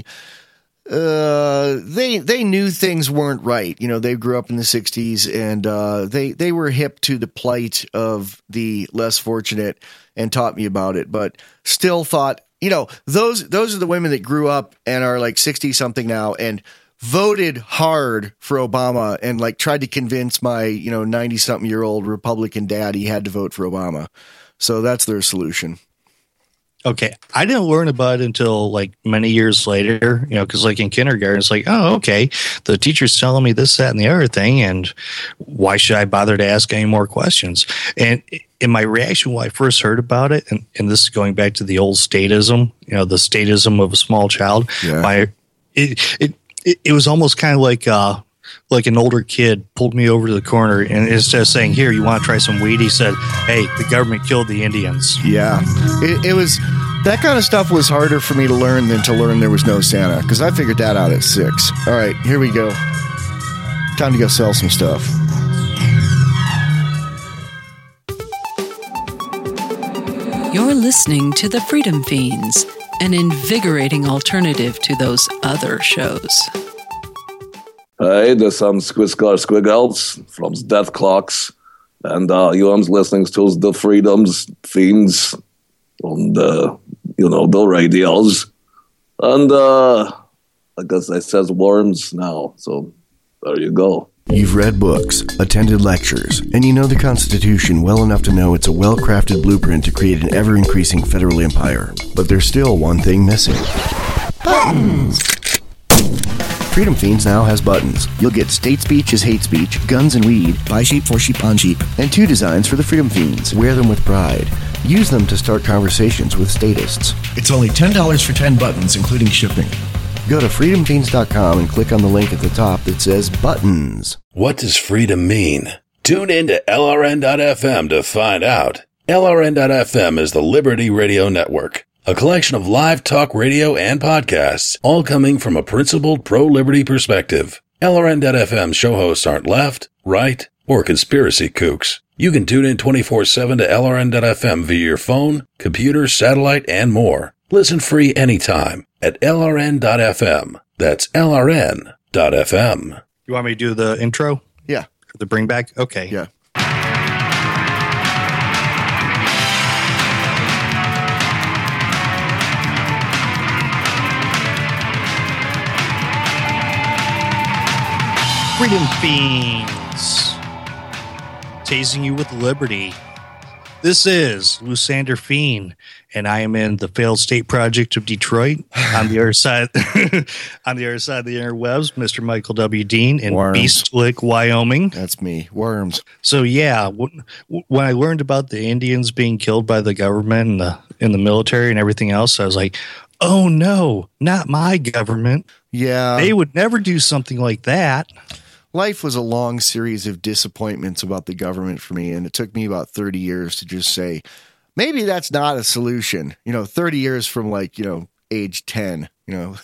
uh, they, they knew things weren't right. You know, they grew up in the sixties and, uh, they, they were hip to the plight of the less fortunate and taught me about it, but still thought, you know, those, those are the women that grew up and are like sixty something now and voted hard for Obama and like tried to convince my, you know, ninety something year old Republican dad he had to vote for Obama. So that's their solution. Okay. I didn't learn about it until like many years later, you know, because like in kindergarten, it's like, oh, okay, the teacher's telling me this, that, and the other thing, and why should I bother to ask any more questions? And in my reaction when I first heard about it, and, and this is going back to the old statism, you know, the statism of a small child, yeah. my, it, it, it, it was almost kind of like, uh, like an older kid pulled me over to the corner and instead of saying, "Here, you want to try some weed?" he said, "Hey, the government killed the Indians." Yeah, it, it was that kind of stuff was harder for me to learn than to learn there was no Santa, because I figured that out at six. All right, here we go. Time to go sell some stuff. You're listening to the Freedom Fiends, an invigorating alternative to those other shows. Hey, there's some Squiscar Squiggles from Death Clocks, and uh, you are listening to the Freedom's Fiends on the, you know, the radios. And uh, I guess I says worms now, so there you go. You've read books, attended lectures, and you know the Constitution well enough to know it's a well-crafted blueprint to create an ever-increasing federal empire. But there's still one thing missing. Buttons! Freedom Fiends now has buttons. You'll get state speech is hate speech, guns and weed, buy sheep for sheep on sheep, and two designs for the Freedom Fiends. Wear them with pride. Use them to start conversations with statists. It's only ten dollars for ten buttons, including shipping. Go to freedom fiends dot com and click on the link at the top that says Buttons. What does freedom mean? Tune in to L R N dot F M to find out. L R N dot F M is the Liberty Radio Network, a collection of live talk radio and podcasts, all coming from a principled pro-liberty perspective. L R N dot F M show hosts aren't left, right, or conspiracy kooks. You can tune in twenty-four seven to L R N dot F M via your phone, computer, satellite, and more. Listen free anytime at L R N dot F M. That's L R N dot F M. You want me to do the intro? Yeah. The bring back? Okay. Yeah. Freedom Fiends, tasing you with liberty. This is Lusander Fiend, and I am in the failed state project of Detroit. On the other side, on the other side of the interwebs, Mister Michael W. Dean in Worms. Beast Lick, Wyoming. That's me. Worms. So yeah, when, when I learned about the Indians being killed by the government and the in the military and everything else, I was like, "Oh no, not my government! Yeah. They would never do something like that." Life was a long series of disappointments about the government for me, and it took me about thirty years to just say, maybe that's not a solution. You know, thirty years from like, you know, age ten, you know.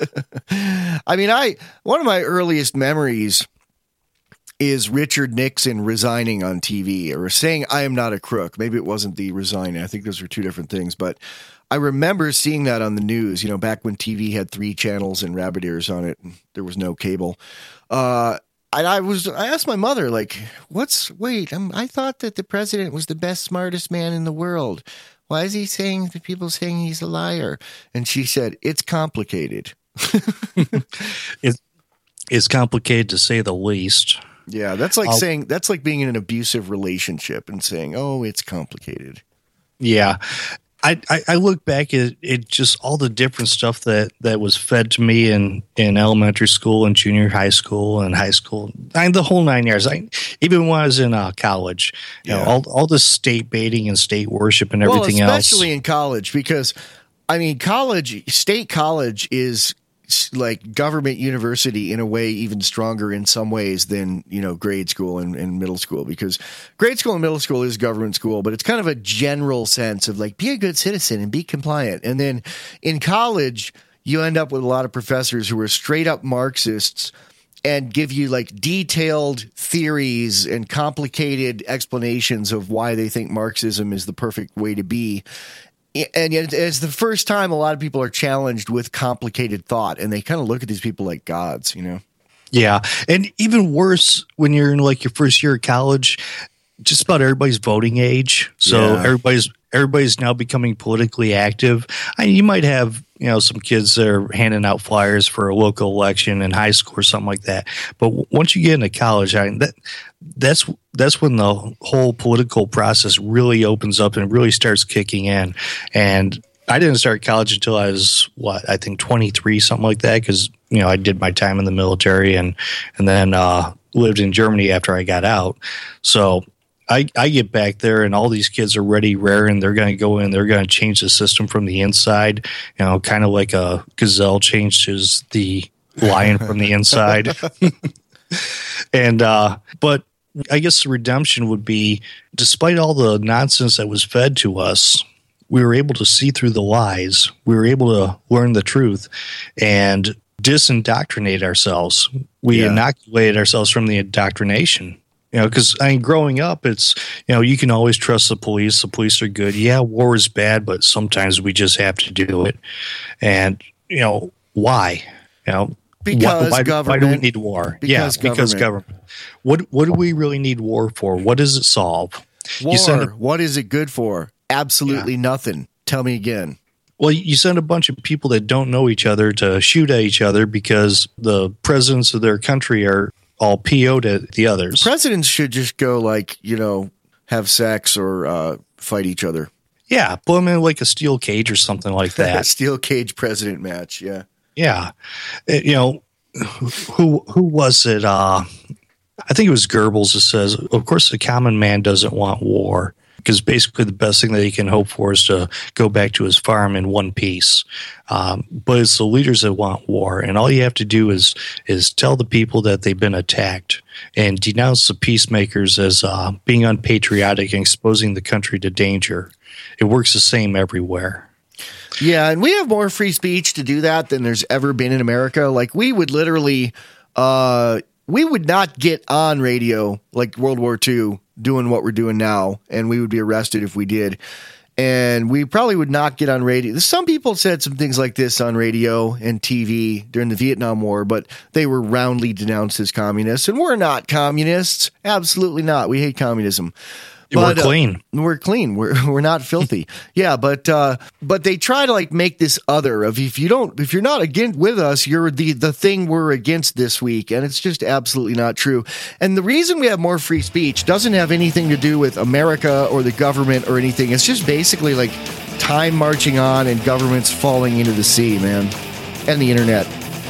I mean, I one of my earliest memories is Richard Nixon resigning on T V or saying, "I am not a crook." Maybe it wasn't the resigning. I think those were two different things, but I remember seeing that on the news, you know, back when T V had three channels and rabbit ears on it, and there was no cable. Uh, And I was, I asked my mother, like, what's, wait, I'm, I thought that the president was the best, smartest man in the world. Why is he saying that people saying he's a liar? And she said, it's complicated. It, it's complicated to say the least. Yeah. That's like I'll, saying, that's like being in an abusive relationship and saying, oh, it's complicated. Yeah. I, I, I look back at it, just all the different stuff that, that was fed to me in, in elementary school and junior high school and high school, I, the whole nine years. I, even when I was in uh, college, you yeah. know, all all the state baiting and state worship and everything well, else. especially in college, because I mean, college, state college is like government university in a way even stronger in some ways than, you know, grade school and, and middle school, because grade school and middle school is government school, but it's kind of a general sense of like, be a good citizen and be compliant. And then in college, you end up with a lot of professors who are straight up Marxists and give you like detailed theories and complicated explanations of why they think Marxism is the perfect way to be. And yet it's the first time a lot of people are challenged with complicated thought, and they kind of look at these people like gods, you know? Yeah. And even worse, when you're in like your first year of college, just about everybody's voting age. So Yeah. everybody's everybody's now becoming politically active. I mean, you might have, you know, some kids that are handing out flyers for a local election in high school or something like that. But w- once you get into college, I mean, that that's that's when the whole political process really opens up and really starts kicking in. And I didn't start college until I was, what, I think twenty-three, something like that, because, you know, I did my time in the military and, and then uh, lived in Germany after I got out. So I, I get back there and all these kids are ready, rare, and they're going to go in, they're going to change the system from the inside, you know, kind of like a gazelle changes the lion from the inside. And, uh, but I guess the redemption would be, despite all the nonsense that was fed to us, we were able to see through the lies. We were able to learn the truth and disindoctrinate ourselves. We Yeah. inoculated ourselves from the indoctrination. You know, because I mean, growing up, it's, you know, you can always trust the police. The police are good. Yeah, war is bad, but sometimes we just have to do it. And, you know, why? You know, Because why, why, government. why do we need war? Because yeah, because government. government. What what do we really need war for? What does it solve? War, You send a, what is it good for? Absolutely nothing. Tell me again. well, you send a bunch of people that don't know each other to shoot at each other because the presidents of their country are all P O'd at the others. Presidents should just go like, you know, have sex or uh, fight each other. Yeah, put them in like a steel cage or something like that. Steel cage president match. Yeah. Yeah. Uh, you know, who who was it? Uh, I think it was Goebbels that says, of course, the common man doesn't want war. because basically the best thing that he can hope for is to go back to his farm in one piece. Um, but it's the leaders that want war, and all you have to do is is tell the people that they've been attacked and denounce the peacemakers as uh, being unpatriotic and exposing the country to danger. It works the same everywhere. Yeah, and we have more free speech to do that than there's ever been in America. Like, we would literally, uh, we would not get on radio like World War Two doing what we're doing now, and we would be arrested if we did. And we probably would not get on radio. Some people said some things like this on radio and T V during the Vietnam War, but they were roundly denounced as communists. And we're not communists. Absolutely not. We hate communism. But, we're clean. Uh, we're clean. We're we're not filthy. Yeah, but uh, but they try to like make this other of if you don't if you're not against with us, you're the the thing we're against this week, and it's just absolutely not true. And the reason we have more free speech doesn't have anything to do with America or the government or anything. It's just basically like time marching on and governments falling into the sea, man, and the internet,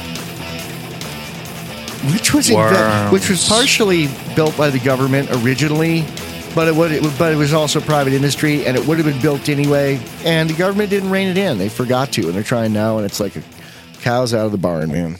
which was inve- which was partially built by the government originally. But it would, it would, but it was also private industry, and it would have been built anyway. And the government didn't rein it in; they forgot to, and they're trying now. And it's like a cow's out of the barn, man.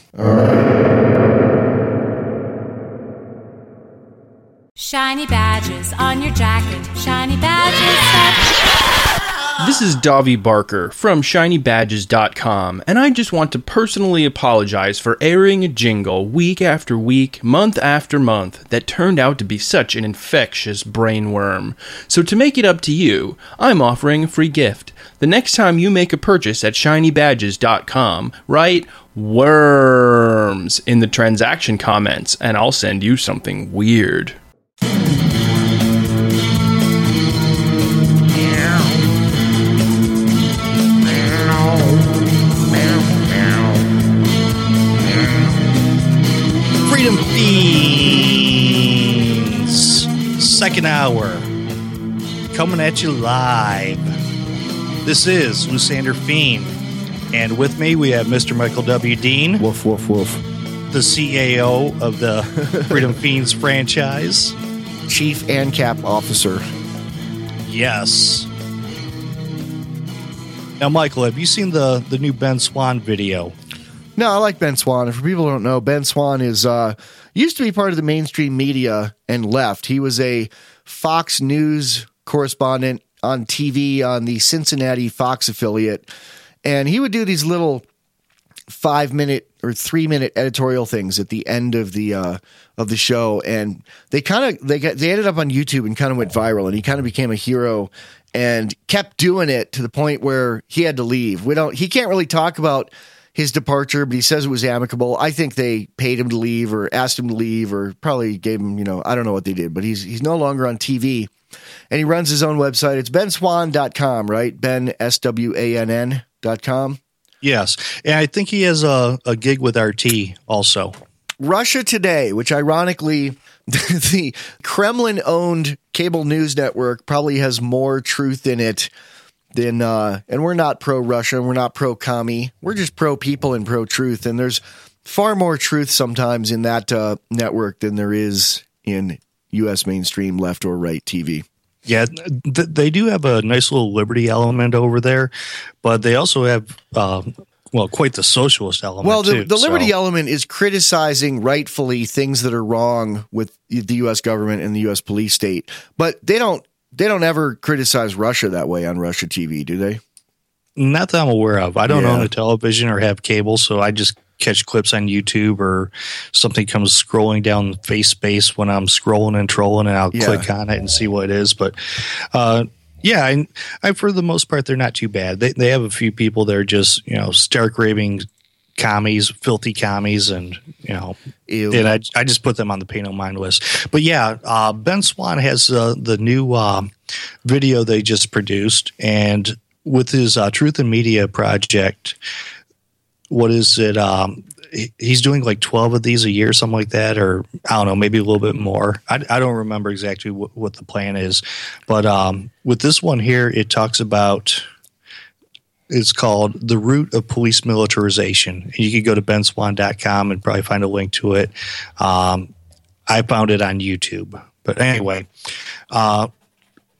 Shiny badges on your jacket, shiny badges. This is Davi Barker from shiny badges dot com, and I just want to personally apologize for airing a jingle week after week, month after month, that turned out to be such an infectious brainworm. So to make it up to you, I'm offering a free gift. The next time you make a purchase at shiny badges dot com, write worms in the transaction comments, and I'll send you something weird. Freedom Fiends, second hour, coming at you live. This is Lusander Fiend, and with me we have Mister Michael W. Dean. Woof, woof, woof. The C A O of the Freedom Fiends franchise. Chief ANCAP officer. Yes. Now, Michael, have you seen the, the new Ben Swann video? No, I like Ben Swann. And for people who don't know, Ben Swann is uh, used to be part of the mainstream media and left. He was a Fox News correspondent on T V on the Cincinnati Fox affiliate, and he would do these little five-minute or three-minute editorial things at the end of the uh, of the show, and they kind of they got they ended up on YouTube and kind of went viral, and he kind of became a hero and kept doing it to the point where he had to leave. We don't. He can't really talk about his departure, but he says it was amicable. I think they paid him to leave or asked him to leave or probably gave him, you know, I don't know what they did, but he's he's no longer on T V, and he runs his own website. It's ben swann dot com, right? Ben, S W A N N dot com. Yes, and I think he has a, a gig with R T also. Russia Today, which ironically, the Kremlin-owned cable news network probably has more truth in it than, uh, and we're not pro-Russia, we're not pro-commie, we're just pro-people and pro-truth, and there's far more truth sometimes in that uh, network than there is in U S mainstream left or right T V. Yeah, th- they do have a nice little liberty element over there, but they also have, uh, well, quite the socialist element. Well, the, too, the liberty so. element is criticizing rightfully things that are wrong with the U S government and the U S police state, but they don't they don't ever criticize Russia that way on Russia T V, do they? Not that I'm aware of. I don't Yeah. own a television or have cable, so I just catch clips on YouTube or something comes scrolling down face space when I'm scrolling and trolling, and I'll Yeah. click on it and see what it is. But uh, yeah, I, I for the most part they're not too bad. They they have a few people that are just, you know, stark raving commies, filthy commies, and you know, Ew. and I I just put them on the pay no mind list. But yeah, uh, Ben Swann has uh, the new uh, video they just produced, and with his uh, Truth in Media project. What is it? Um, he- he's doing like twelve of these a year, something like that, or I don't know, maybe a little bit more. I, I don't remember exactly what, what the plan is, but um, with this one here, it talks about. It's called The Root of Police Militarization. You could go to ben swann dot com and probably find a link to it. Um, I found it on YouTube, but anyway, uh,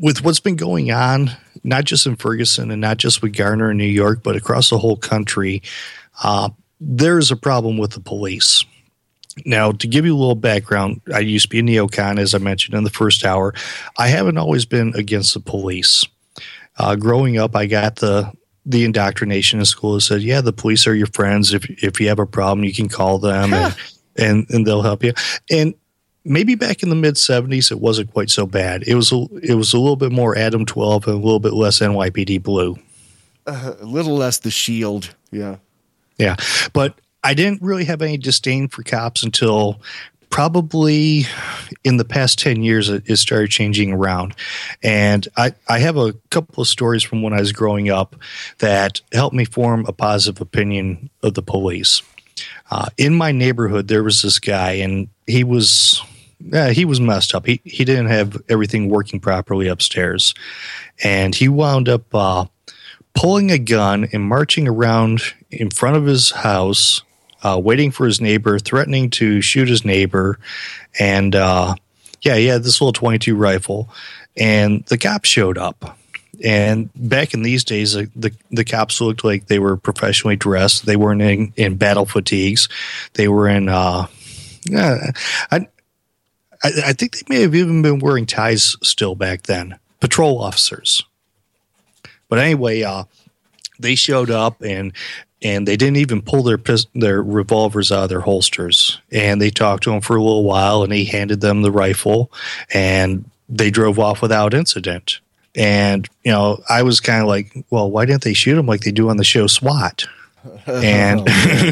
with what's been going on, not just in Ferguson and not just with Garner in New York, but across the whole country, uh, there is a problem with the police. Now, to give you a little background, I used to be a neocon, as I mentioned in the first hour. I haven't always been against the police. Uh, growing up, I got the the indoctrination in school that said, yeah, the police are your friends. If if you have a problem, you can call them and, and, and they'll help you. And maybe back in the mid seventies, it wasn't quite so bad. It was a, it was a little bit more Adam twelve and a little bit less N Y P D Blue. Uh, a little less the Shield, yeah. Yeah, but I didn't really have any disdain for cops until probably in the past ten years it, it started changing around. And I, I have a couple of stories from when I was growing up that helped me form a positive opinion of the police. Uh, in my neighborhood, there was this guy, and he was uh, he was messed up. He he didn't have everything working properly upstairs, and he wound up uh, pulling a gun and marching around in front of his house, uh, waiting for his neighbor, threatening to shoot his neighbor, and uh, yeah, he had this little twenty-two rifle, and the cops showed up. And back in these days, the, the the cops looked like they were professionally dressed. They weren't in, in battle fatigues. They were in. Uh, uh, I, I I think they may have even been wearing ties still back then. Patrol officers. But anyway, uh, they showed up and and they didn't even pull their their revolvers out of their holsters. And they talked to him for a little while, and he handed them the rifle, and they drove off without incident. And, you know, I was kind of like, well, why didn't they shoot him like they do on the show SWAT? And,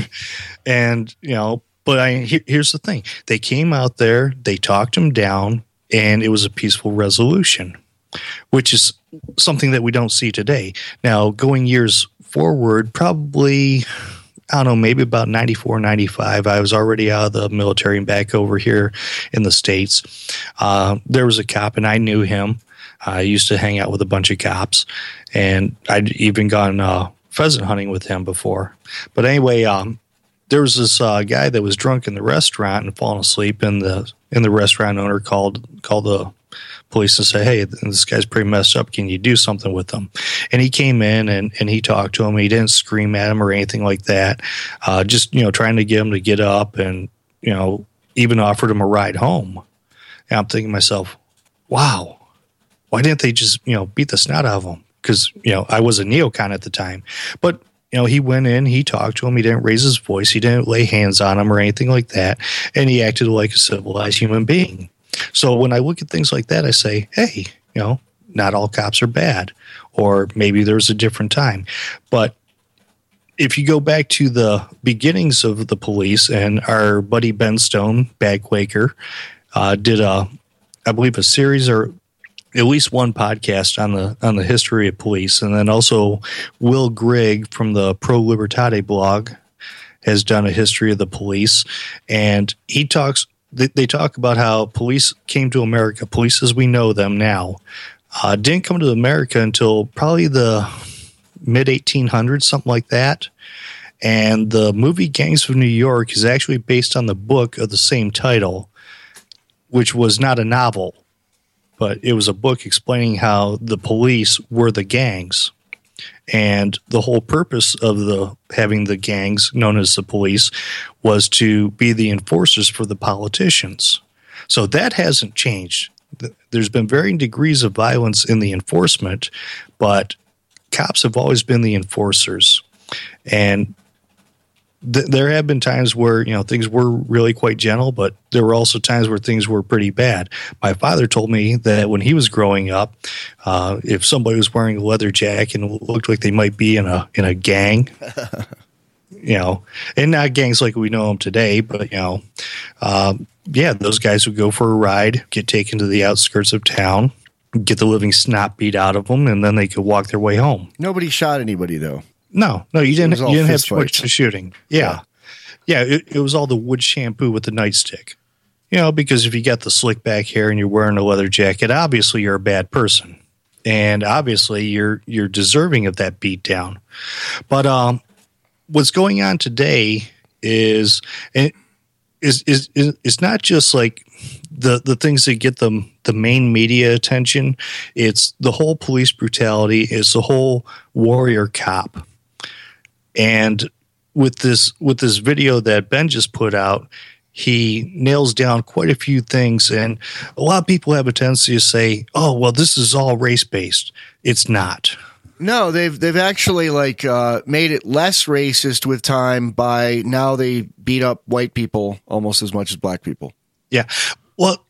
and you know, but I here, here's the thing. They came out there, they talked him down, and it was a peaceful resolution, which is something that we don't see today. Now, going years forward, probably, I don't know, maybe about ninety-four, ninety-five, I was already out of the military and back over here in the States. Uh, there was a cop, and I knew him. I used to hang out with a bunch of cops, and I'd even gone uh, pheasant hunting with him before. But anyway, um, there was this uh, guy that was drunk in the restaurant and fallen asleep, and the and the restaurant owner called called the police and said, hey, this guy's pretty messed up. Can you do something with him? And he came in, and, and he talked to him. He didn't scream at him or anything like that, uh, just, you know, trying to get him to get up, and, you know, even offered him a ride home. And I'm thinking to myself, wow. Why didn't they just, you know, beat the snot out of him? Because, you know, I was a neocon at the time. But, you know, he went in, he talked to him, he didn't raise his voice, he didn't lay hands on him or anything like that, and he acted like a civilized human being. So when I look at things like that, I say, hey, you know, not all cops are bad, or maybe there's a different time. But if you go back to the beginnings of the police, and our buddy Ben Stone, Bagquaker, uh, did a, I believe, a series or at least one podcast on the on the history of police, and then also Will Grigg from the Pro Libertate blog has done a history of the police, and he talks. They, they talk about how police came to America. Police as we know them now uh, didn't come to America until probably the mid eighteen hundreds, something like that. And the movie Gangs of New York is actually based on the book of the same title, which was not a novel, but it was a book explaining how the police were the gangs. And the whole purpose of the having the gangs known as the police was to be the enforcers for the politicians. So that hasn't changed. There's been varying degrees of violence in the enforcement, but cops have always been the enforcers. And th- there have been times where, you know, things were really quite gentle, but there were also times where things were pretty bad. My father told me that when he was growing up, uh, if somebody was wearing a leather jacket and looked like they might be in a in a gang, you know, and not gangs like we know them today, but, you know, um, yeah, those guys would go for a ride, get taken to the outskirts of town, get the living snot beat out of them, and then they could walk their way home. Nobody shot anybody, though. No, no, you didn't. You didn't have too much fights. shooting. Yeah, yeah, yeah it, it was all the wood shampoo with the nightstick. You know, because if you got the slick back hair and you're wearing a leather jacket, obviously you're a bad person, and obviously you're you're deserving of that beat down. But um, what's going on today is, and is is is it's not just like the the things that get them the main media attention. It's the whole police brutality. It's the whole warrior cop. And with this with this video that Ben just put out, he nails down quite a few things. And a lot of people have a tendency to say, "Oh, well, this is all race based." It's not. No, they've they've actually like uh, made it less racist with time by now they beat up white people almost as much as black people. Yeah, well,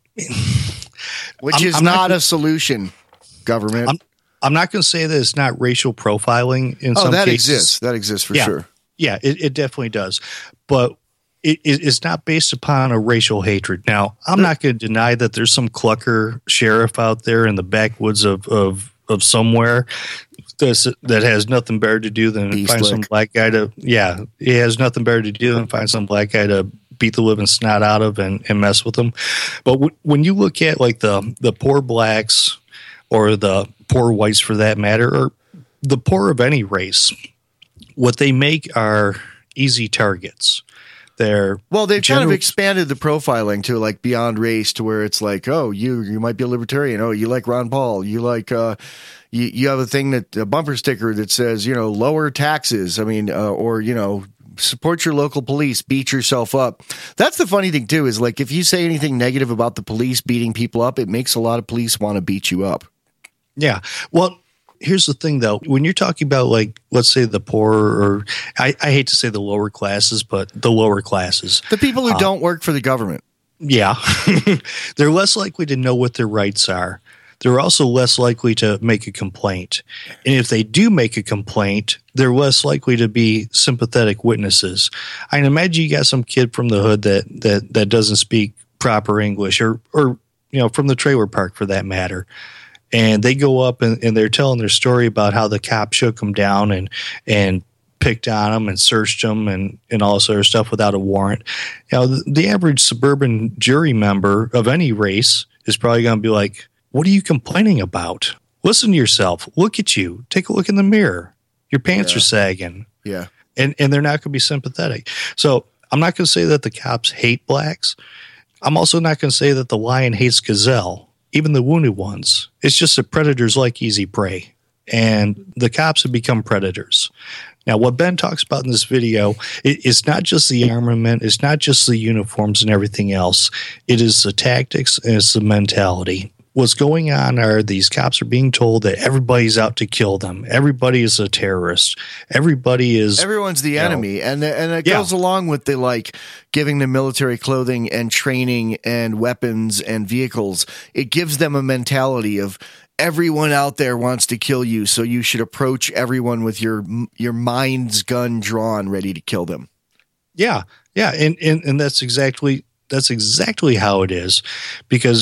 which I'm, is I'm not, not a solution. Government. I'm, I'm not going to say that it's not racial profiling in oh, some that cases. exists. That exists for yeah. sure. Yeah, it, it definitely does, but it, it, it's not based upon a racial hatred. Now, I'm not going to deny that there's some clucker sheriff out there in the backwoods of of, of somewhere that's, that has nothing better to do than Beast find lick. some black guy to yeah, he has nothing better to do than find some black guy to beat the living snot out of and, and mess with them. But w- when you look at like the the poor blacks or the poor whites for that matter, or the poor of any race, what they make are easy targets. They're Well, they've kind of general- expanded the profiling to like beyond race to where it's like, oh, you you might be a libertarian. Oh, you like Ron Paul. You like uh, you you have a thing that a bumper sticker that says, you know, lower taxes. I mean, uh, or you know, support your local police, beat yourself up. That's the funny thing too, is like if you say anything negative about the police beating people up, it makes a lot of police want to beat you up. Yeah. Well, here's the thing, though. When you're talking about, like, let's say the poor, or I, I hate to say the lower classes, but the lower classes. The people who uh, don't work for the government. Yeah. They're less likely to know what their rights are. They're also less likely to make a complaint. And if they do make a complaint, they're less likely to be sympathetic witnesses. I can imagine you got some kid from the hood that, that, that doesn't speak proper English, or, or, you know, from the trailer park for that matter. And they go up and, and they're telling their story about how the cop shook them down and and picked on them and searched them and, and all this other stuff without a warrant. You know, the, the average suburban jury member of any race is probably going to be like, what are you complaining about? Listen to yourself. Look at you. Take a look in the mirror. Your pants Yeah. are sagging. Yeah. And, and they're not going to be sympathetic. So I'm not going to say that the cops hate blacks. I'm also not going to say that the lion hates gazelle. Even the wounded ones. It's just that predators like easy prey. And the cops have become predators. Now, what Ben talks about in this video, it, it's not just the armament, it's not just the uniforms and everything else. It is the tactics and it's the mentality. What's going on are these cops are being told that everybody's out to kill them. Everybody is a terrorist. Everybody is... Everyone's the enemy. Know, and and it yeah. goes along with the, like, giving them military clothing and training and weapons and vehicles. It gives them a mentality of everyone out there wants to kill you, so you should approach everyone with your your mind's gun drawn, ready to kill them. Yeah, yeah, and, and, and that's exactly that's exactly how it is. Because...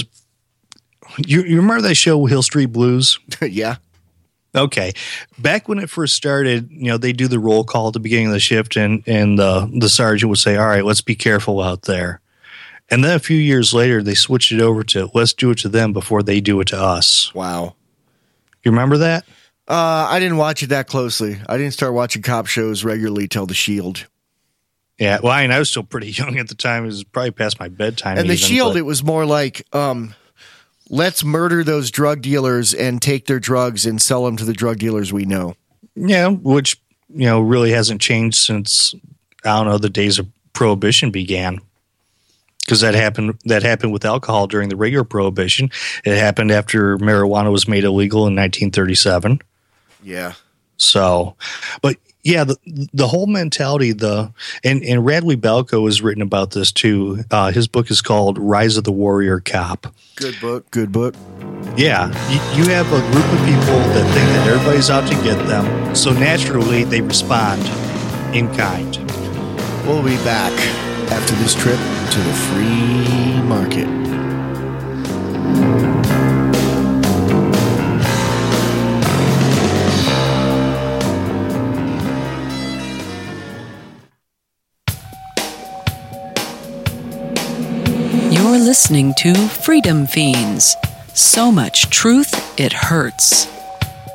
You, you remember that show Hill Street Blues? Yeah. Okay. Back when it first started, you know, they do the roll call at the beginning of the shift, and and the the sergeant would say, "All right, let's be careful out there." And then a few years later, they switched it over to "Let's do it to them before they do it to us." Wow. You remember that? Uh, I didn't watch it that closely. I didn't start watching cop shows regularly till The Shield. Yeah. Well, I, mean, I was still pretty young at the time. It was probably past my bedtime. And The even, Shield, but- it was more like, um, let's murder those drug dealers and take their drugs and sell them to the drug dealers we know. Yeah, which, you know, really hasn't changed since, I don't know, the days of Prohibition began. Because that happened that happened with alcohol during the regular Prohibition. It happened after marijuana was made illegal in nineteen thirty-seven. Yeah. So, but yeah, the the whole mentality, the and, and Radley Balko has written about this too. Uh, his book is called Rise of the Warrior Cop. Good book. Good book. Yeah, you, you have a group of people that think that everybody's out to get them, so naturally they respond in kind. We'll be back after this trip to the free market. You're listening to Freedom Fiends. So much truth, it hurts.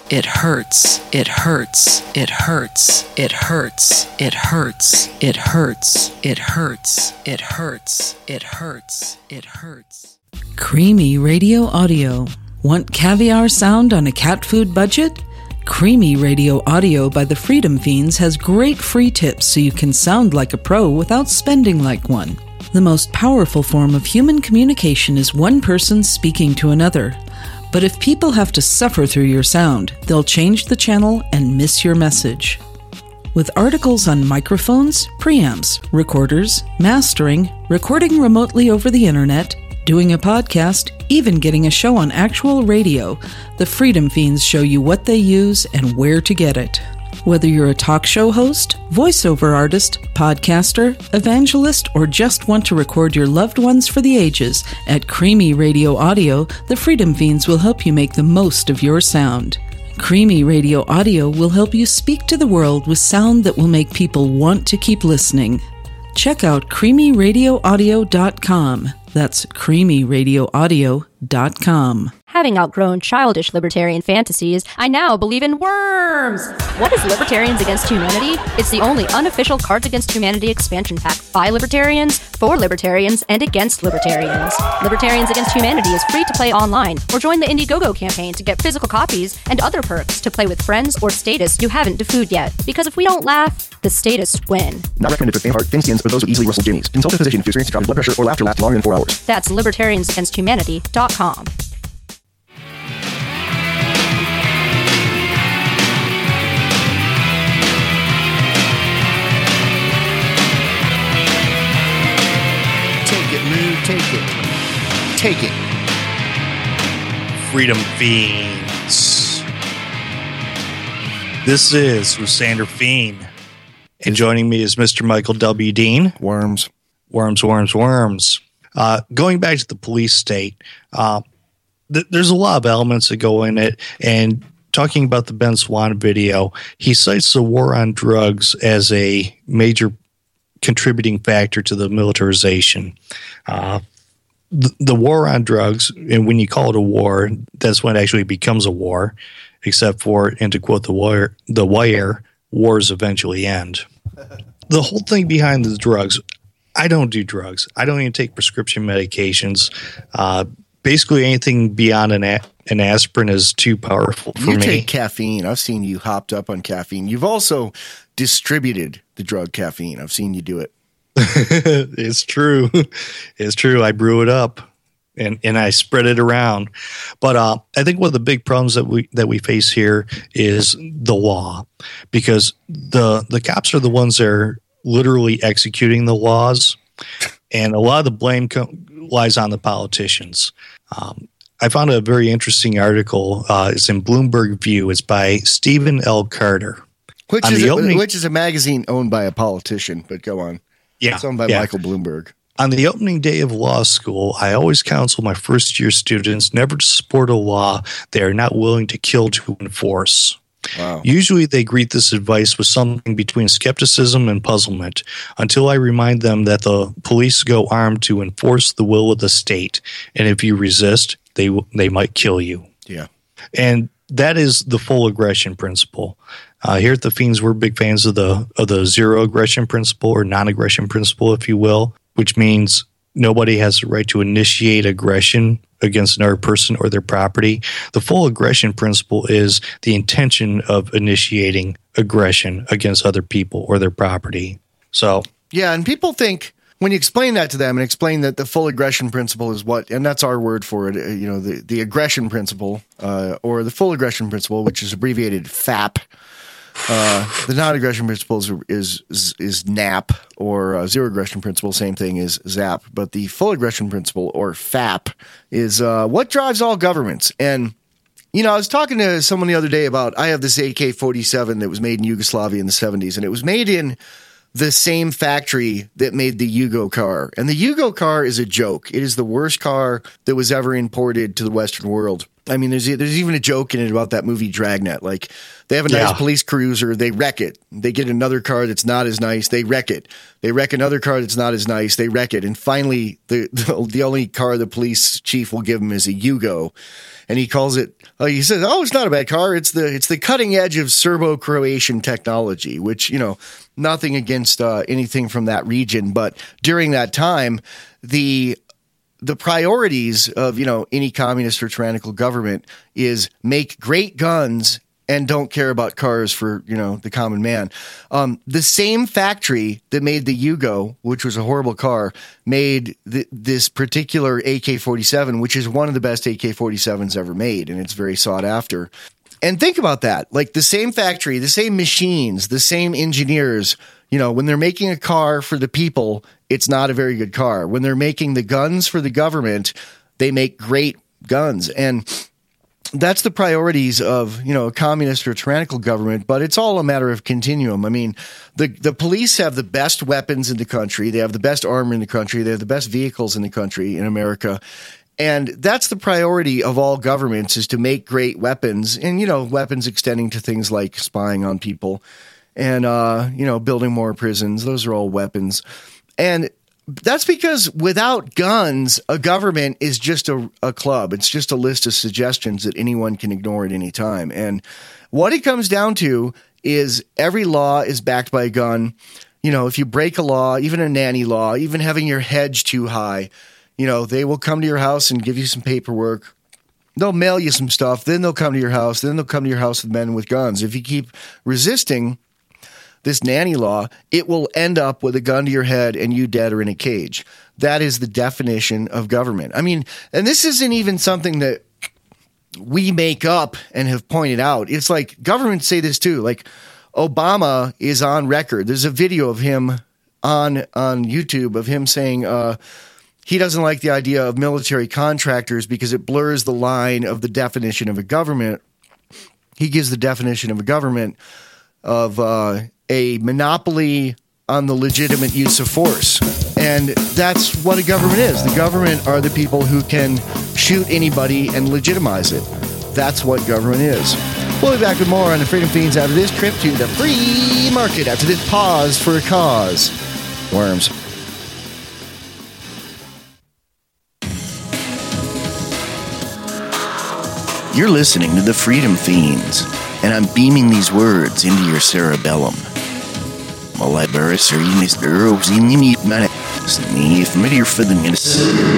It hurts. It hurts. It hurts. It hurts. It hurts. It hurts. It hurts. It hurts. It hurts. It hurts. Creamy Radio Audio. Want caviar sound on a cat food budget? Creamy Radio Audio by the Freedom Fiends has great free tips so you can sound like a pro without spending like one. The most powerful form of human communication is one person speaking to another. But if people have to suffer through your sound, they'll change the channel and miss your message. With articles on microphones, preamps, recorders, mastering, recording remotely over the internet, doing a podcast, even getting a show on actual radio, the Freedom Fiends show you what they use and where to get it. Whether you're a talk show host, voiceover artist, podcaster, evangelist, or just want to record your loved ones for the ages, at Creamy Radio Audio, the Freedom Fiends will help you make the most of your sound. Creamy Radio Audio will help you speak to the world with sound that will make people want to keep listening. Check out creamy radio audio dot com. That's creamy radio audio dot com. Having outgrown childish libertarian fantasies, I now believe in worms! What is Libertarians Against Humanity? It's the only unofficial Cards Against Humanity expansion pack by libertarians, for libertarians, and against libertarians. Libertarians Against Humanity is free to play online, or join the Indiegogo campaign to get physical copies and other perks to play with friends or statists you haven't defooed yet. Because if we don't laugh, the statists win. Not recommended for faint heart, thin skins, or those with easily rustled jimmies. Consult a physician if you experience a drop in blood pressure or laughter lasts longer than four hours. That's libertarians against humanity dot com. Take it. Take it. Freedom Fiends. This is Rusander Fiend. And joining me is Mister Michael W. Dean. Worms. Worms, worms, worms. Uh, going back to the police state, uh, th- there's a lot of elements that go in it. And talking about the Ben Swann video, he cites the war on drugs as a major contributing factor to the militarization. Uh, the, the war on drugs, and when you call it a war, that's when it actually becomes a war, except for, and to quote the wire, the wire, wars eventually end. The whole thing behind the drugs, I don't do drugs. I don't even take prescription medications. Uh, basically anything beyond an, a- an aspirin is too powerful for you me. You take caffeine. I've seen you hopped up on caffeine. You've also distributed the drug caffeine. I've seen you do it. It's true. It's true. I brew it up and, and I spread it around. But uh, I think one of the big problems that we that we face here is the law, because the the cops are the ones that are literally executing the laws, and a lot of the blame co- lies on the politicians. Um, I found a very interesting article. Uh, it's in Bloomberg View. It's by Stephen L. Carter. Which is, a, opening, which is a magazine owned by a politician, but go on. Yeah, it's owned by yeah. Michael Bloomberg. On the opening day of law school, I always counsel my first-year students never to support a law they are not willing to kill to enforce. Wow. Usually they greet this advice with something between skepticism and puzzlement, until I remind them that the police go armed to enforce the will of the state, and if you resist, they they might kill you. Yeah. And that is the full aggression principle. Uh, here at the Fiends, we're big fans of the of the zero aggression principle, or non-aggression principle, if you will, which means nobody has the right to initiate aggression against another person or their property. The full aggression principle is the intention of initiating aggression against other people or their property. So, yeah, and people think, when you explain that to them and explain that the full aggression principle is what, and that's our word for it, you know, the, the aggression principle, uh, or the full aggression principle, which is abbreviated FAP. Uh, the non-aggression principle is, is, is, is NAP, or uh, zero aggression principle, same thing as ZAP. But the full aggression principle, or FAP, is uh, what drives all governments. And, you know, I was talking to someone the other day about, I have this A K forty-seven that was made in Yugoslavia in the seventies, and it was made in the same factory that made the Yugo car. And the Yugo car is a joke. It is the worst car that was ever imported to the Western world. I mean, there's there's even a joke in it about that movie Dragnet. Like, they have a nice Yeah. police cruiser, they wreck it. They get another car that's not as nice, they wreck it. They wreck another car that's not as nice, they wreck it. And finally, the the, the only car the police chief will give him is a Yugo, and he calls it. Uh, he says, "Oh, it's not a bad car. It's the it's the cutting edge of Serbo-Croatian technology." Which, you know, nothing against uh, anything from that region, but during that time, the the priorities of, you know, any communist or tyrannical government is make great guns and don't care about cars for, you know, the common man. Um, the same factory that made the Yugo, which was a horrible car, made th- this particular A K forty-seven, which is one of the best A K forty-sevens ever made, and it's very sought after. And think about that. Like, the same factory, the same machines, the same engineers, you know, when they're making a car for the people, it's not a very good car. When they're making the guns for the government, they make great guns. And that's the priorities of, you know, a communist or tyrannical government, but it's all a matter of continuum. I mean, the, the police have the best weapons in the country. They have the best armor in the country. They have the best vehicles in the country, in America. And that's the priority of all governments, is to make great weapons, and, you know, weapons extending to things like spying on people and, uh, you know, building more prisons. Those are all weapons. And that's because without guns, a government is just a, a club. It's just a list of suggestions that anyone can ignore at any time. And what it comes down to is every law is backed by a gun. You know, if you break a law, even a nanny law, even having your hedge too high, you know, they will come to your house and give you some paperwork. They'll mail you some stuff. Then they'll come to your house. Then they'll come to your house with men with guns. If you keep resisting this nanny law, it will end up with a gun to your head and you dead or in a cage. That is the definition of government. I mean, and this isn't even something that we make up and have pointed out. It's like governments say this too. Like, Obama is on record. There's a video of him on on YouTube of him saying uh, he doesn't like the idea of military contractors because it blurs the line of the definition of a government. He gives the definition of a government of uh, a monopoly on the legitimate use of force. And that's what a government is. The government are the people who can shoot anybody and legitimize it. That's what government is. We'll be back with more on the Freedom Fiends after this trip to the free market, after this pause for a cause. Worms. You're listening to the Freedom Fiends, and I'm beaming these words into your cerebellum. Malabarus are in this arrows in the meat man. Sneak familiar for the minutes.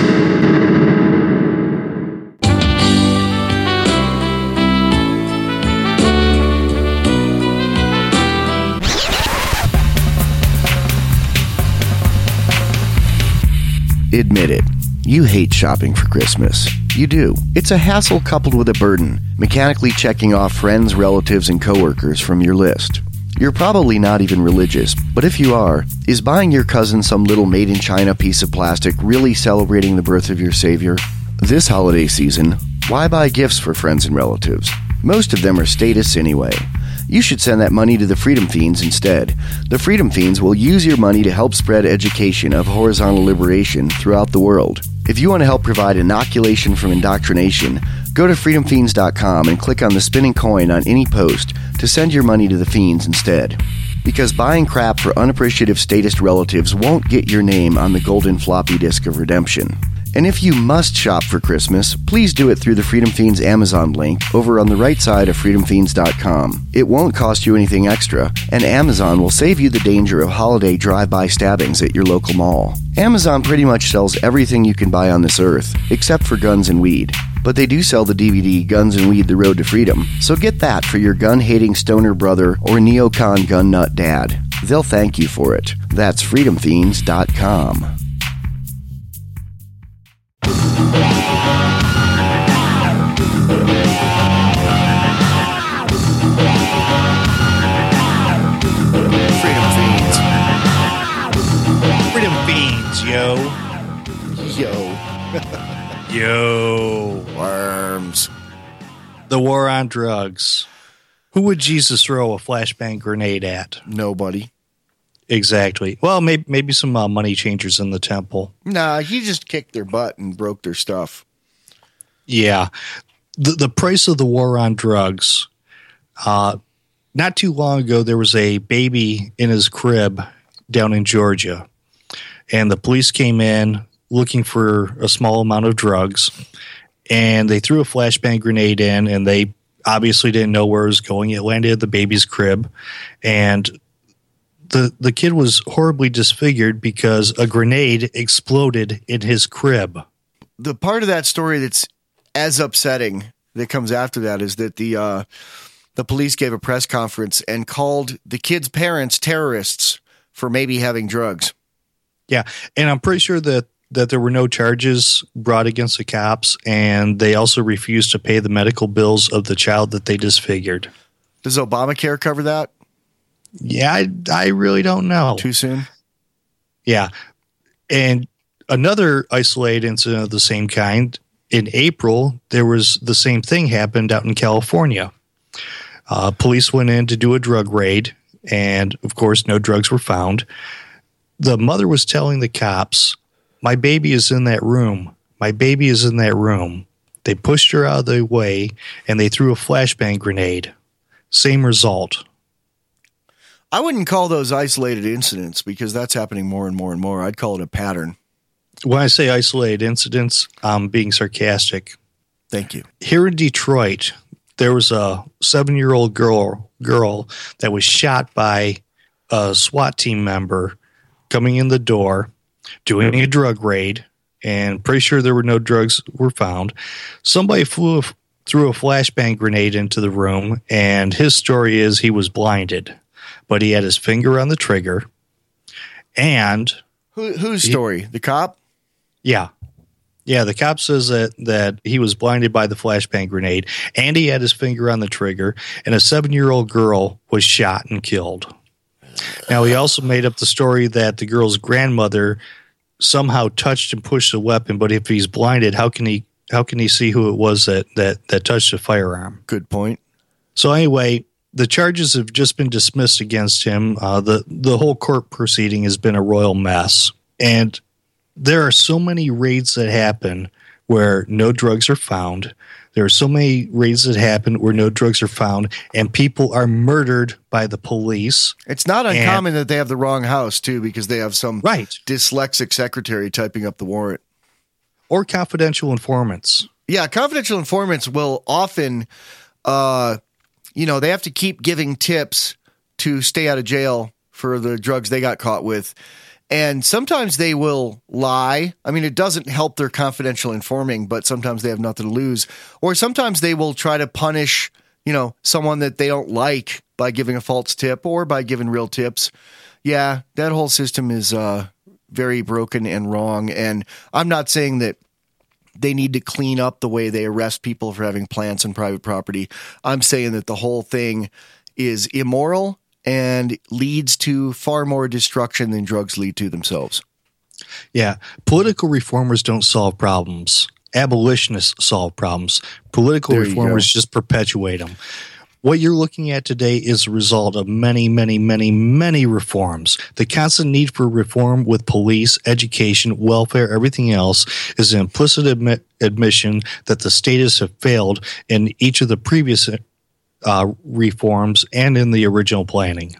Admit it. You hate shopping for Christmas. You do. It's a hassle coupled with a burden, mechanically checking off friends, relatives, and coworkers from your list. You're probably not even religious, but if you are, is buying your cousin some little made-in-China piece of plastic really celebrating the birth of your savior? This holiday season, why buy gifts for friends and relatives? Most of them are status anyway. You should send that money to the Freedom Fiends instead. The Freedom Fiends will use your money to help spread education of horizontal liberation throughout the world. If you want to help provide inoculation from indoctrination, go to freedom fiends dot com and click on the spinning coin on any post to send your money to the Fiends instead. Because buying crap for unappreciative statist relatives won't get your name on the golden floppy disk of redemption. And if you must shop for Christmas, please do it through the Freedom Fiends Amazon link over on the right side of freedom fiends dot com. It won't cost you anything extra, and Amazon will save you the danger of holiday drive-by stabbings at your local mall. Amazon pretty much sells everything you can buy on this earth, except for guns and weed. But they do sell the D V D Guns and Weed: The Road to Freedom, so get that for your gun-hating stoner brother or neocon gun nut dad. They'll thank you for it. That's freedom fiends dot com. Freedom Fiends. Freedom Fiends, yo. Yo. Yo. Worms. The war on drugs. Who would Jesus throw a flashbang grenade at? Nobody. Exactly. Well, maybe maybe some uh, money changers in the temple. Nah, he just kicked their butt and broke their stuff. Yeah. the, the price of the war on drugs. Uh, not too long ago, there was a baby in his crib down in Georgia, and the police came in looking for a small amount of drugs, and they threw a flashbang grenade in, and they obviously didn't know where it was going. It landed at the baby's crib, and the the kid was horribly disfigured because a grenade exploded in his crib. The part of that story that's as upsetting that comes after that is that the uh, the police gave a press conference and called the kid's parents terrorists for maybe having drugs. Yeah, and I'm pretty sure that, that there were no charges brought against the cops, and they also refused to pay the medical bills of the child that they disfigured. Does Obamacare cover that? Yeah, I, I really don't know. Too soon? Yeah. And another isolated incident of the same kind, in April, there was the same thing happened out in California. Uh, police went in to do a drug raid, and, of course, no drugs were found. The mother was telling the cops, my baby is in that room. My baby is in that room. They pushed her out of the way, and they threw a flashbang grenade. Same result. I wouldn't call those isolated incidents because that's happening more and more and more. I'd call it a pattern. When I say isolated incidents, I'm being sarcastic. Thank you. Here in Detroit, there was a seven-year-old girl girl that was shot by a SWAT team member coming in the door, doing a drug raid, and pretty sure there were no drugs were found. Somebody flew a, threw a flashbang grenade into the room, and his story is he was blinded, but he had his finger on the trigger. And Who, whose story? He, the cop? Yeah. Yeah, the cop says that, that he was blinded by the flashbang grenade, and he had his finger on the trigger, and a seven-year-old girl was shot and killed. Now, he also made up the story that the girl's grandmother somehow touched and pushed the weapon, but if he's blinded, how can he how can he see who it was that, that, that touched the firearm? Good point. So anyway, the charges have just been dismissed against him. Uh, the, the whole court proceeding has been a royal mess, and there are so many raids that happen where no drugs are found. There are so many raids that happen where no drugs are found, and people are murdered by the police. It's not uncommon and, that they have the wrong house, too, because they have some right. dyslexic secretary typing up the warrant. Or confidential informants. Yeah, confidential informants will often, uh, you know, they have to keep giving tips to stay out of jail for the drugs they got caught with. And sometimes they will lie. I mean, it doesn't help their confidential informing, but sometimes they have nothing to lose. Or sometimes they will try to punish, you know, someone that they don't like by giving a false tip or by giving real tips. Yeah, that whole system is uh, very broken and wrong. And I'm not saying that they need to clean up the way they arrest people for having plants on private property. I'm saying that the whole thing is immoral and leads to far more destruction than drugs lead to themselves. Yeah. Political reformers don't solve problems. Abolitionists solve problems. Political There you reformers go. just perpetuate them. What you're looking at today is a result of many, many, many, many reforms. The constant need for reform with police, education, welfare, everything else is an implicit admit, admission that the status have failed in each of the previous Uh, reforms and in the original planning.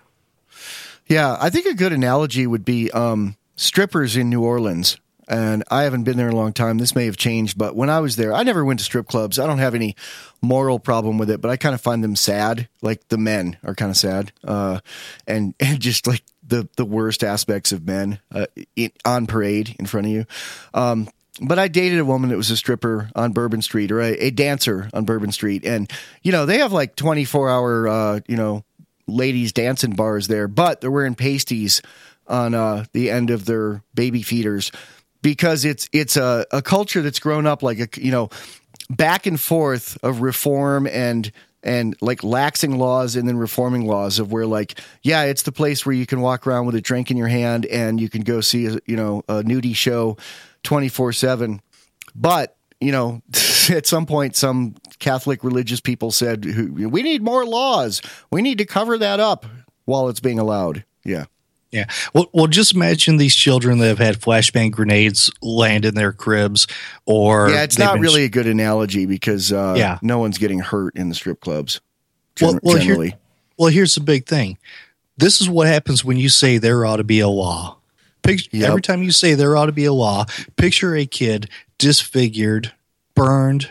Yeah, I think a good analogy would be um, strippers in New Orleans. And I haven't been there in a long time. This may have changed, but when I was there, I never went to strip clubs. I don't have any moral problem with it, but I kind of find them sad. Like the men are kind of sad, uh, and and just like the the worst aspects of men uh, in, on parade in front of you. Um, But I dated a woman that was a stripper on Bourbon Street, or a, a dancer on Bourbon Street. And, you know, they have like twenty-four hour, uh, you know, ladies dancing bars there, but they're wearing pasties on uh, the end of their baby feeders because it's it's a, a culture that's grown up like, a you know, back and forth of reform and and like laxing laws and then reforming laws of where like, yeah, it's the place where you can walk around with a drink in your hand and you can go see, a, you know, a nudie show twenty-four seven. But, you know, at some point, some Catholic religious people said, we need more laws. We need to cover that up while it's being allowed. Yeah. Yeah. Well, well, just imagine these children that have had flashbang grenades land in their cribs, or yeah, it's not really sh- a good analogy because uh, yeah. no one's getting hurt in the strip clubs. Gen- well, well, generally, here, well, here's the big thing. This is what happens when you say there ought to be a law. Picture, yep. Every time you say there ought to be a law, picture a kid disfigured, burned,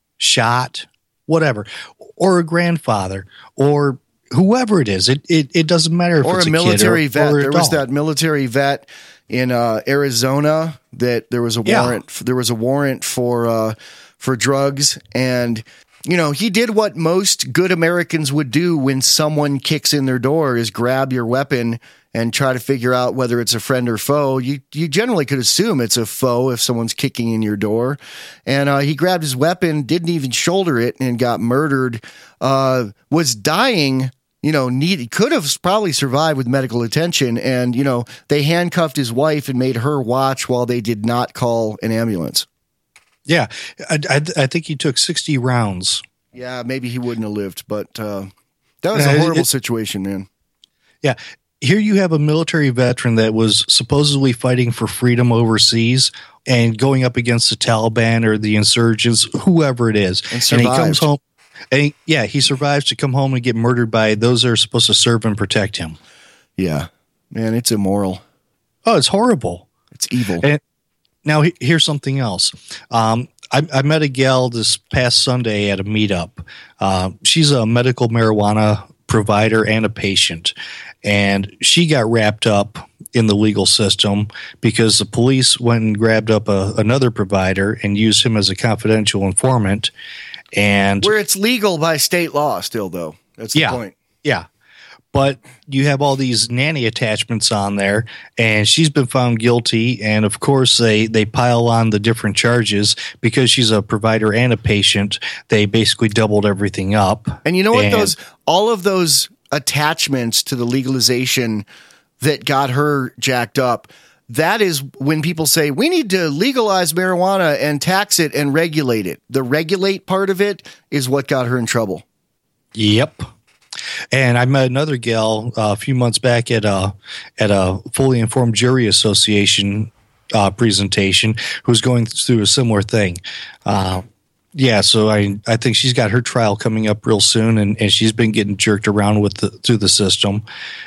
shot, whatever, or a grandfather, or whoever it is. It it, it doesn't matter if or it's a, a military kid or, vet. or there was that military vet in uh, Arizona that there was a yeah. warrant. There was a warrant for uh, for drugs, and you know he did what most good Americans would do when someone kicks in their door: is grab your weapon and try to figure out whether it's a friend or foe. You you generally could assume it's a foe if someone's kicking in your door. And uh, he grabbed his weapon, didn't even shoulder it, and got murdered. Uh, was dying, you know, need, could have probably survived with medical attention. And, you know, they handcuffed his wife and made her watch while they did not call an ambulance. Yeah, I, I, I think he took sixty rounds. Yeah, maybe he wouldn't have lived, but uh, that was a horrible it, situation, man. Yeah. Here you have a military veteran that was supposedly fighting for freedom overseas and going up against the Taliban or the insurgents, whoever it is. And, and he comes home. And he, yeah, he survives to come home and get murdered by those that are supposed to serve and protect him. Yeah. Man, it's immoral. Oh, it's horrible. It's evil. And now here's something else. Um, I, I met a gal this past Sunday at a meetup. Uh, she's a medical marijuana provider and a patient. And she got wrapped up in the legal system because the police went and grabbed up a, another provider and used him as a confidential informant. And where it's legal by state law still, though. That's the yeah, point. Yeah. But you have all these nanny attachments on there, and she's been found guilty. And, of course, they, they pile on the different charges because she's a provider and a patient. They basically doubled everything up. And you know what? And those all of those attachments to the legalization that got her jacked up, that is when people say we need to legalize marijuana and tax it and regulate it. The regulate part of it is what got her in trouble. Yep. And I met another gal uh, a few months back at a at a Fully Informed Jury Association uh, presentation who's going through a similar thing. Uh, yeah, so I I think she's got her trial coming up real soon, and, and she's been getting jerked around with the, through the system.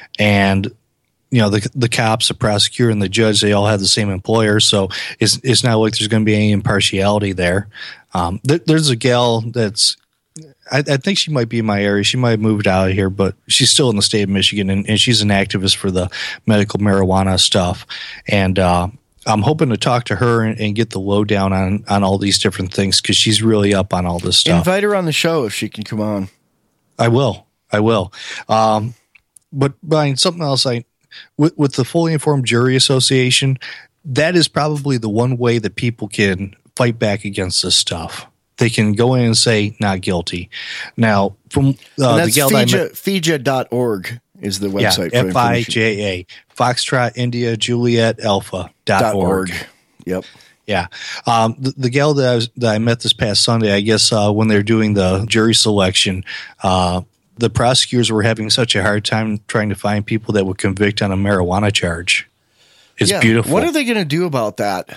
And you know, the the cops, the prosecutor, and the judge, they all have the same employer, so it's it's not like there's going to be any impartiality there. Um, there there's a gal that's I, I think she might be in my area. She might have moved out of here, but she's still in the state of Michigan, and, and she's an activist for the medical marijuana stuff. And uh, I'm hoping to talk to her and, and get the lowdown on, on all these different things because she's really up on all this stuff. Invite her on the show if she can come on. I will. I will. Um, but Brian, something else I with, with the Fully Informed Jury Association, that is probably the one way that people can fight back against this stuff. They can go in and say not guilty. Now, from uh, and that's the gal F I J A, that I met, F I J A dot org is the website. Yeah, for F I J A, Foxtrot India Juliet Alpha dot org. Yep. Yeah. Um, the, the gal that I, was, that I met this past Sunday, I guess uh, when they're doing the jury selection, uh, the prosecutors were having such a hard time trying to find people that would convict on a marijuana charge. It's yeah. beautiful. What are they going to do about that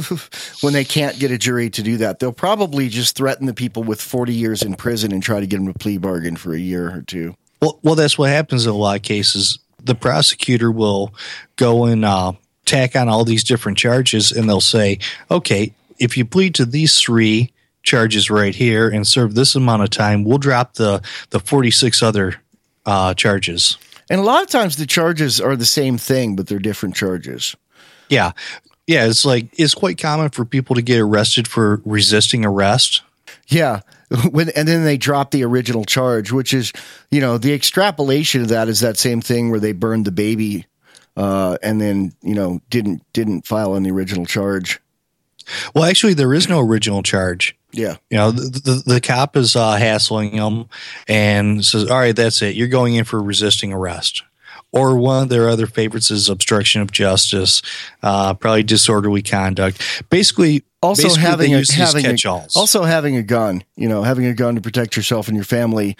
when they can't get a jury to do that? They'll probably just threaten the people with forty years in prison and try to get them a plea bargain for a year or two. Well, well, that's what happens in a lot of cases. The prosecutor will go and uh, tack on all these different charges, and they'll say, okay, if you plead to these three charges right here and serve this amount of time, we'll drop the, the forty-six other uh, charges. And a lot of times the charges are the same thing, but they're different charges. Yeah. Yeah. It's like, it's quite common for people to get arrested for resisting arrest. Yeah. When, and then they drop the original charge, which is, you know, the extrapolation of that is that same thing where they burned the baby uh, and then, you know, didn't, didn't file on the original charge. Well, actually, there is no original charge. Yeah. You know, the, the, the cop is uh, hassling them and says, all right, that's it. You're going in for resisting arrest. Or one of their other favorites is obstruction of justice, uh, probably disorderly conduct. Basically, also basically having they a, use having these catch-alls. A, also having a gun, you know, having a gun to protect yourself and your family.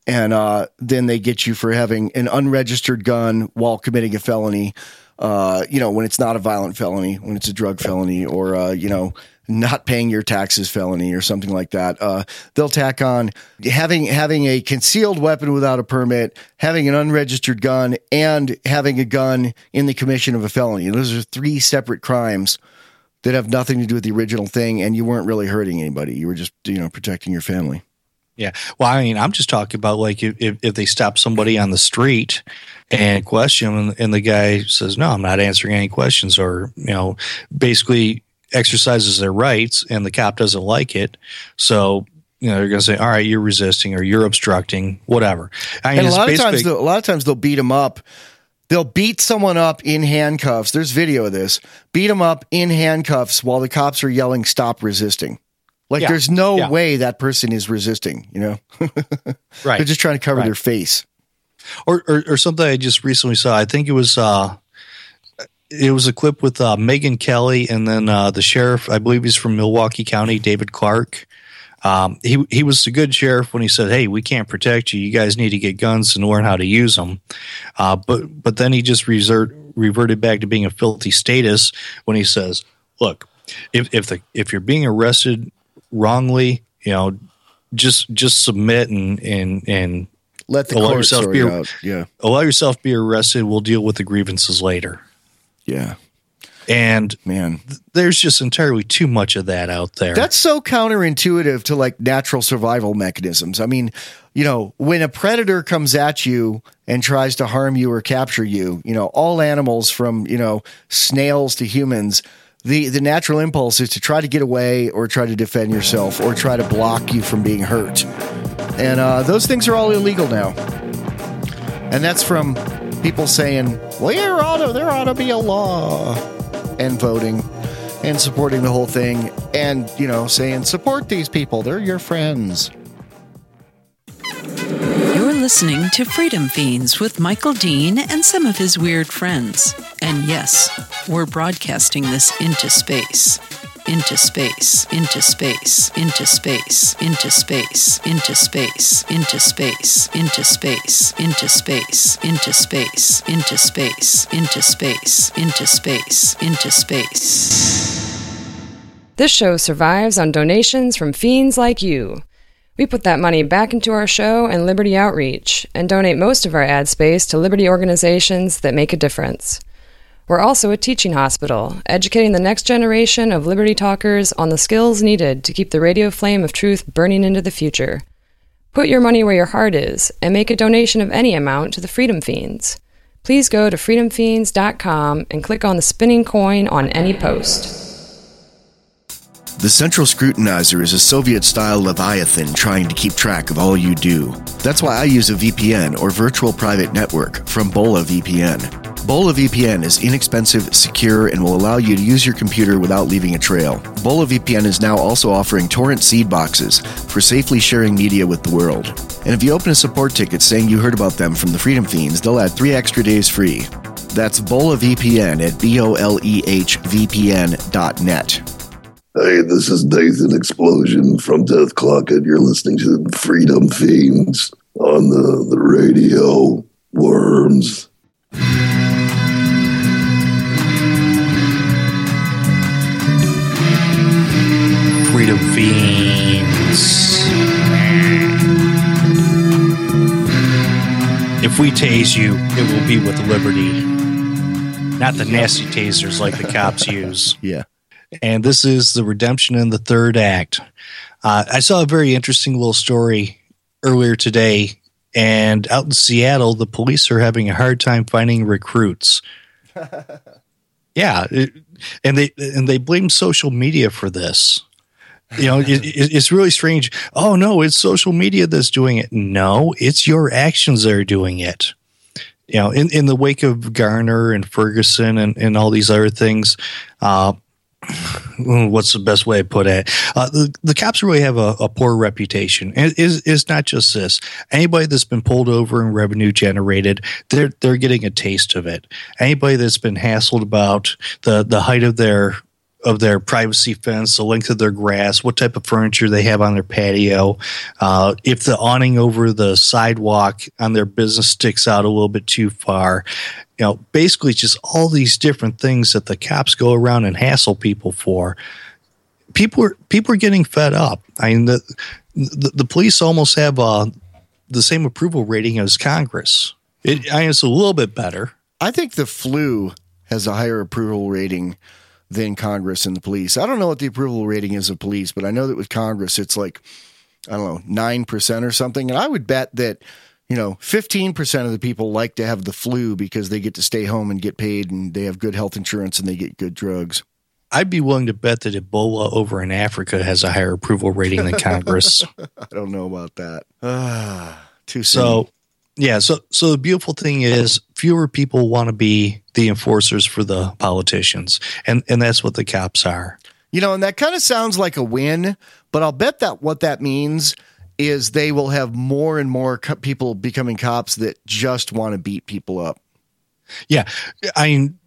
and uh, then they get you for having an unregistered gun while committing a felony. Uh, you know, when it's not a violent felony, when it's a drug felony, or uh, you know, not paying your taxes felony or something like that. Uh, they'll tack on having having a concealed weapon without a permit, having an unregistered gun, and having a gun in the commission of a felony. Those are three separate crimes that have nothing to do with the original thing, and you weren't really hurting anybody. You were just, you know, protecting your family. Yeah. Well, I mean, I'm just talking about like if, if they stop somebody on the street and question them, and, and the guy says, no, I'm not answering any questions, or, you know, basically exercises their rights, and the cop doesn't like it. So, you know, they're going to say, all right, you're resisting, or you're obstructing, whatever. I mean, and a lot of basic- times, a lot of times they'll beat them up. They'll beat someone up in handcuffs. There's video of this. Beat them up in handcuffs while the cops are yelling, stop resisting. Like, Yeah. there's no Yeah. way that person is resisting, you know? Right. They're just trying to cover Right. their face. Or, or or something I just recently saw. I think it was uh, it was a clip with uh, Megyn Kelly, and then uh, the sheriff. I believe he's from Milwaukee County, David Clark. Um, he he was a good sheriff when he said, "Hey, we can't protect you. You guys need to get guns and learn how to use them." Uh, but but then he just resert, reverted back to being a filthy status when he says, "Look, if if the if you're being arrested wrongly, you know, just just submit and and and." Let the allow court yourself sort be it out. Yeah. allow yourself to be arrested. We'll deal with the grievances later. Yeah. And man, th- there's just entirely too much of that out there. That's so counterintuitive to like natural survival mechanisms. I mean, you know, when a predator comes at you and tries to harm you or capture you, you know, all animals from, you know, snails to humans, the, the natural impulse is to try to get away or try to defend yourself or try to block you from being hurt. And uh, those things are all illegal now. And that's from people saying, well, there ought to, there ought to be a law, and voting and supporting the whole thing, and, you know, saying, support these people. They're your friends. You're listening to Freedom Fiends with Michael Dean and some of his weird friends. And yes, we're broadcasting this into space. Into space, into space, into space, into space, into space, into space, into space, into space, into space, into space, into space, into space, into space. This show survives on donations from fiends like you. We put that money back into our show and Liberty Outreach, and donate most of our ad space to Liberty organizations that make a difference. We're also a teaching hospital, educating the next generation of Liberty talkers on the skills needed to keep the radio flame of truth burning into the future. Put your money where your heart is, and make a donation of any amount to the Freedom Fiends. Please go to freedom fiends dot com and click on the spinning coin on any post. The Central Scrutinizer is a Soviet-style Leviathan trying to keep track of all you do. That's why I use a V P N, or Virtual Private Network, from Bola V P N. Bola V P N is inexpensive, secure, and will allow you to use your computer without leaving a trail. Bola V P N is now also offering torrent seed boxes for safely sharing media with the world. And if you open a support ticket saying you heard about them from the Freedom Fiends, they'll add three extra days free. That's Bola V P N at B O L E H V P N dot net. Hey, this is Nathan Explosion from Death Clock, and you're listening to Freedom Fiends on the, the radio. Worms. Freedom Fiends. If we tase you, it will be with liberty. Not the nasty tasers like the cops use. Yeah. And this is the redemption in the third act. Uh, I saw a very interesting little story earlier today, and out in Seattle, the police are having a hard time finding recruits. Yeah, it, and they and they blame social media for this. You know, it, it, it's really strange. Oh no, it's social media that's doing it. No, it's your actions that are doing it. You know, in, in the wake of Garner and Ferguson and, and all these other things, uh, what's the best way to put it? Uh, the, the cops really have a, a poor reputation. And it's, it's not just this. Anybody that's been pulled over and revenue generated, they're they're getting a taste of it. Anybody that's been hassled about the, the height of their of their privacy fence, the length of their grass, what type of furniture they have on their patio, uh, if the awning over the sidewalk on their business sticks out a little bit too far. You know, basically just all these different things that the cops go around and hassle people for. People are people are getting fed up. I mean, the the, the police almost have uh, the same approval rating as Congress. It, I mean, it's a little bit better. I think the flu has a higher approval rating than Congress and the police. I don't know what the approval rating is of police, but I know that with Congress, it's like, I don't know, nine percent or something. And I would bet that, you know, fifteen percent of the people like to have the flu because they get to stay home and get paid and they have good health insurance and they get good drugs. I'd be willing to bet that Ebola over in Africa has a higher approval rating than Congress. I don't know about that. Ah, too soon. So, yeah. So, so the beautiful thing is fewer people want to be the enforcers for the politicians. And, and that's what the cops are. You know, and that kind of sounds like a win, but I'll bet that what that means is they will have more and more co- people becoming cops that just want to beat people up. Yeah. I mean,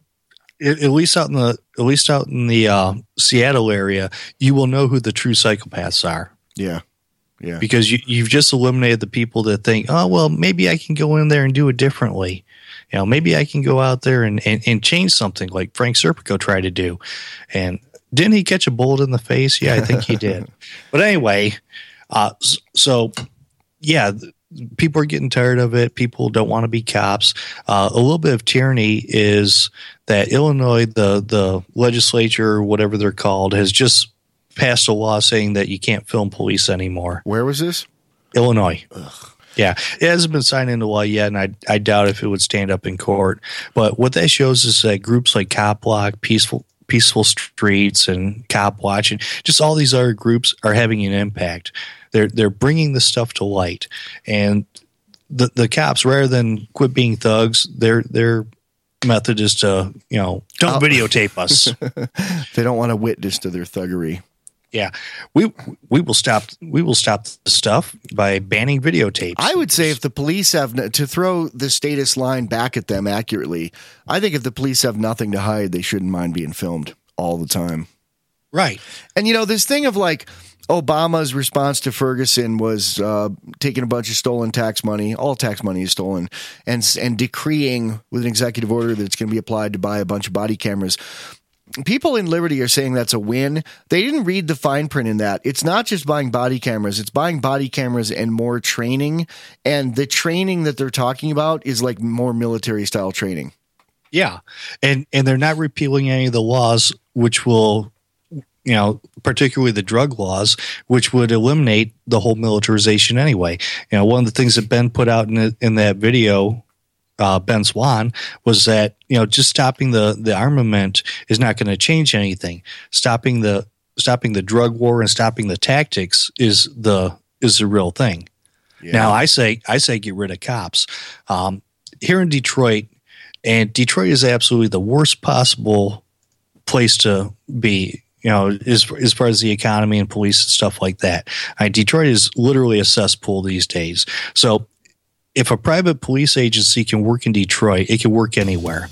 at least out in the, at least out in the uh, Seattle area, you will know who the true psychopaths are. Yeah. Yeah. Because you, you've just eliminated the people that think, oh, well, maybe I can go in there and do it differently. You know, maybe I can go out there and, and, and change something like Frank Serpico tried to do. And didn't he catch a bullet in the face? Yeah, I think he did. But anyway, uh, so, yeah, people are getting tired of it. People don't want to be cops. Uh, a little bit of tyranny is that Illinois, the, the legislature, or whatever they're called, has just passed a law saying that you can't film police anymore. Where was this? Illinois. Ugh. Yeah, it hasn't been signed into law yet, and I, I doubt if it would stand up in court. But what that shows is that groups like Cop Block, Peaceful Peaceful Streets, and Cop Watch, and just all these other groups are having an impact. They're they're bringing this stuff to light, and the the cops, rather than quit being thugs, their their method is to you know don't oh. videotape us. They don't want to witness to their thuggery. Yeah, we we will stop we will stop the stuff by banning videotapes. I would say if the police have no, to throw the status line back at them accurately, I think if the police have nothing to hide, they shouldn't mind being filmed all the time. Right. And you know, this thing of like Obama's response to Ferguson was uh, taking a bunch of stolen tax money, all tax money is stolen, and and decreeing with an executive order that it's going to be applied to buy a bunch of body cameras. People in Liberty are saying that's a win. They didn't read the fine print in that. It's not just buying body cameras. It's buying body cameras and more training. And the training that they're talking about is like more military style training. Yeah. And and they're not repealing any of the laws, which will, you know, particularly the drug laws, which would eliminate the whole militarization anyway. You know, one of the things that Ben put out in, the, in that video, Uh, Ben Swan, was that you know just stopping the, the armament is not going to change anything. Stopping the stopping the drug war and stopping the tactics is the is the real thing. Yeah. Now I say I say get rid of cops. Um, here in Detroit, and Detroit is absolutely the worst possible place to be. You know, as as far as the economy and police and stuff like that. I, Detroit is literally a cesspool these days. So if a private police agency can work in Detroit, it can work anywhere.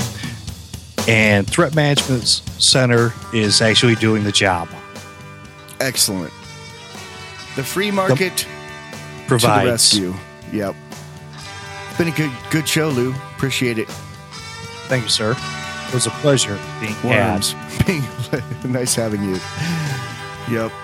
And Threat Management Center is actually doing the job. Excellent. The free market the provides. To the rescue. Yep. It's been a good good show, Lou. Appreciate it. Thank you, sir. It was a pleasure being Worms. Being nice having you. Yep.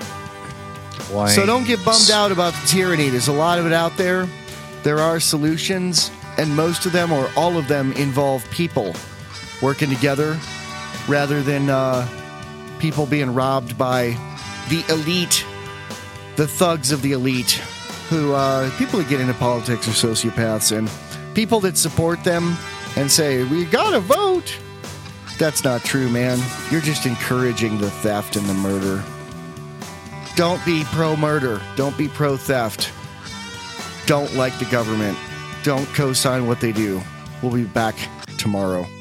Why? So don't get bummed out about the tyranny. There's a lot of it out there. There are solutions, and most of them or all of them involve people working together rather than uh, people being robbed by the elite, the thugs of the elite, who uh, people that get into politics are sociopaths, and people that support them and say, we gotta vote. That's not true, man. You're just encouraging the theft and the murder. Don't be pro-murder. Don't be pro-theft. Don't like the government. Don't co-sign what they do. We'll be back tomorrow.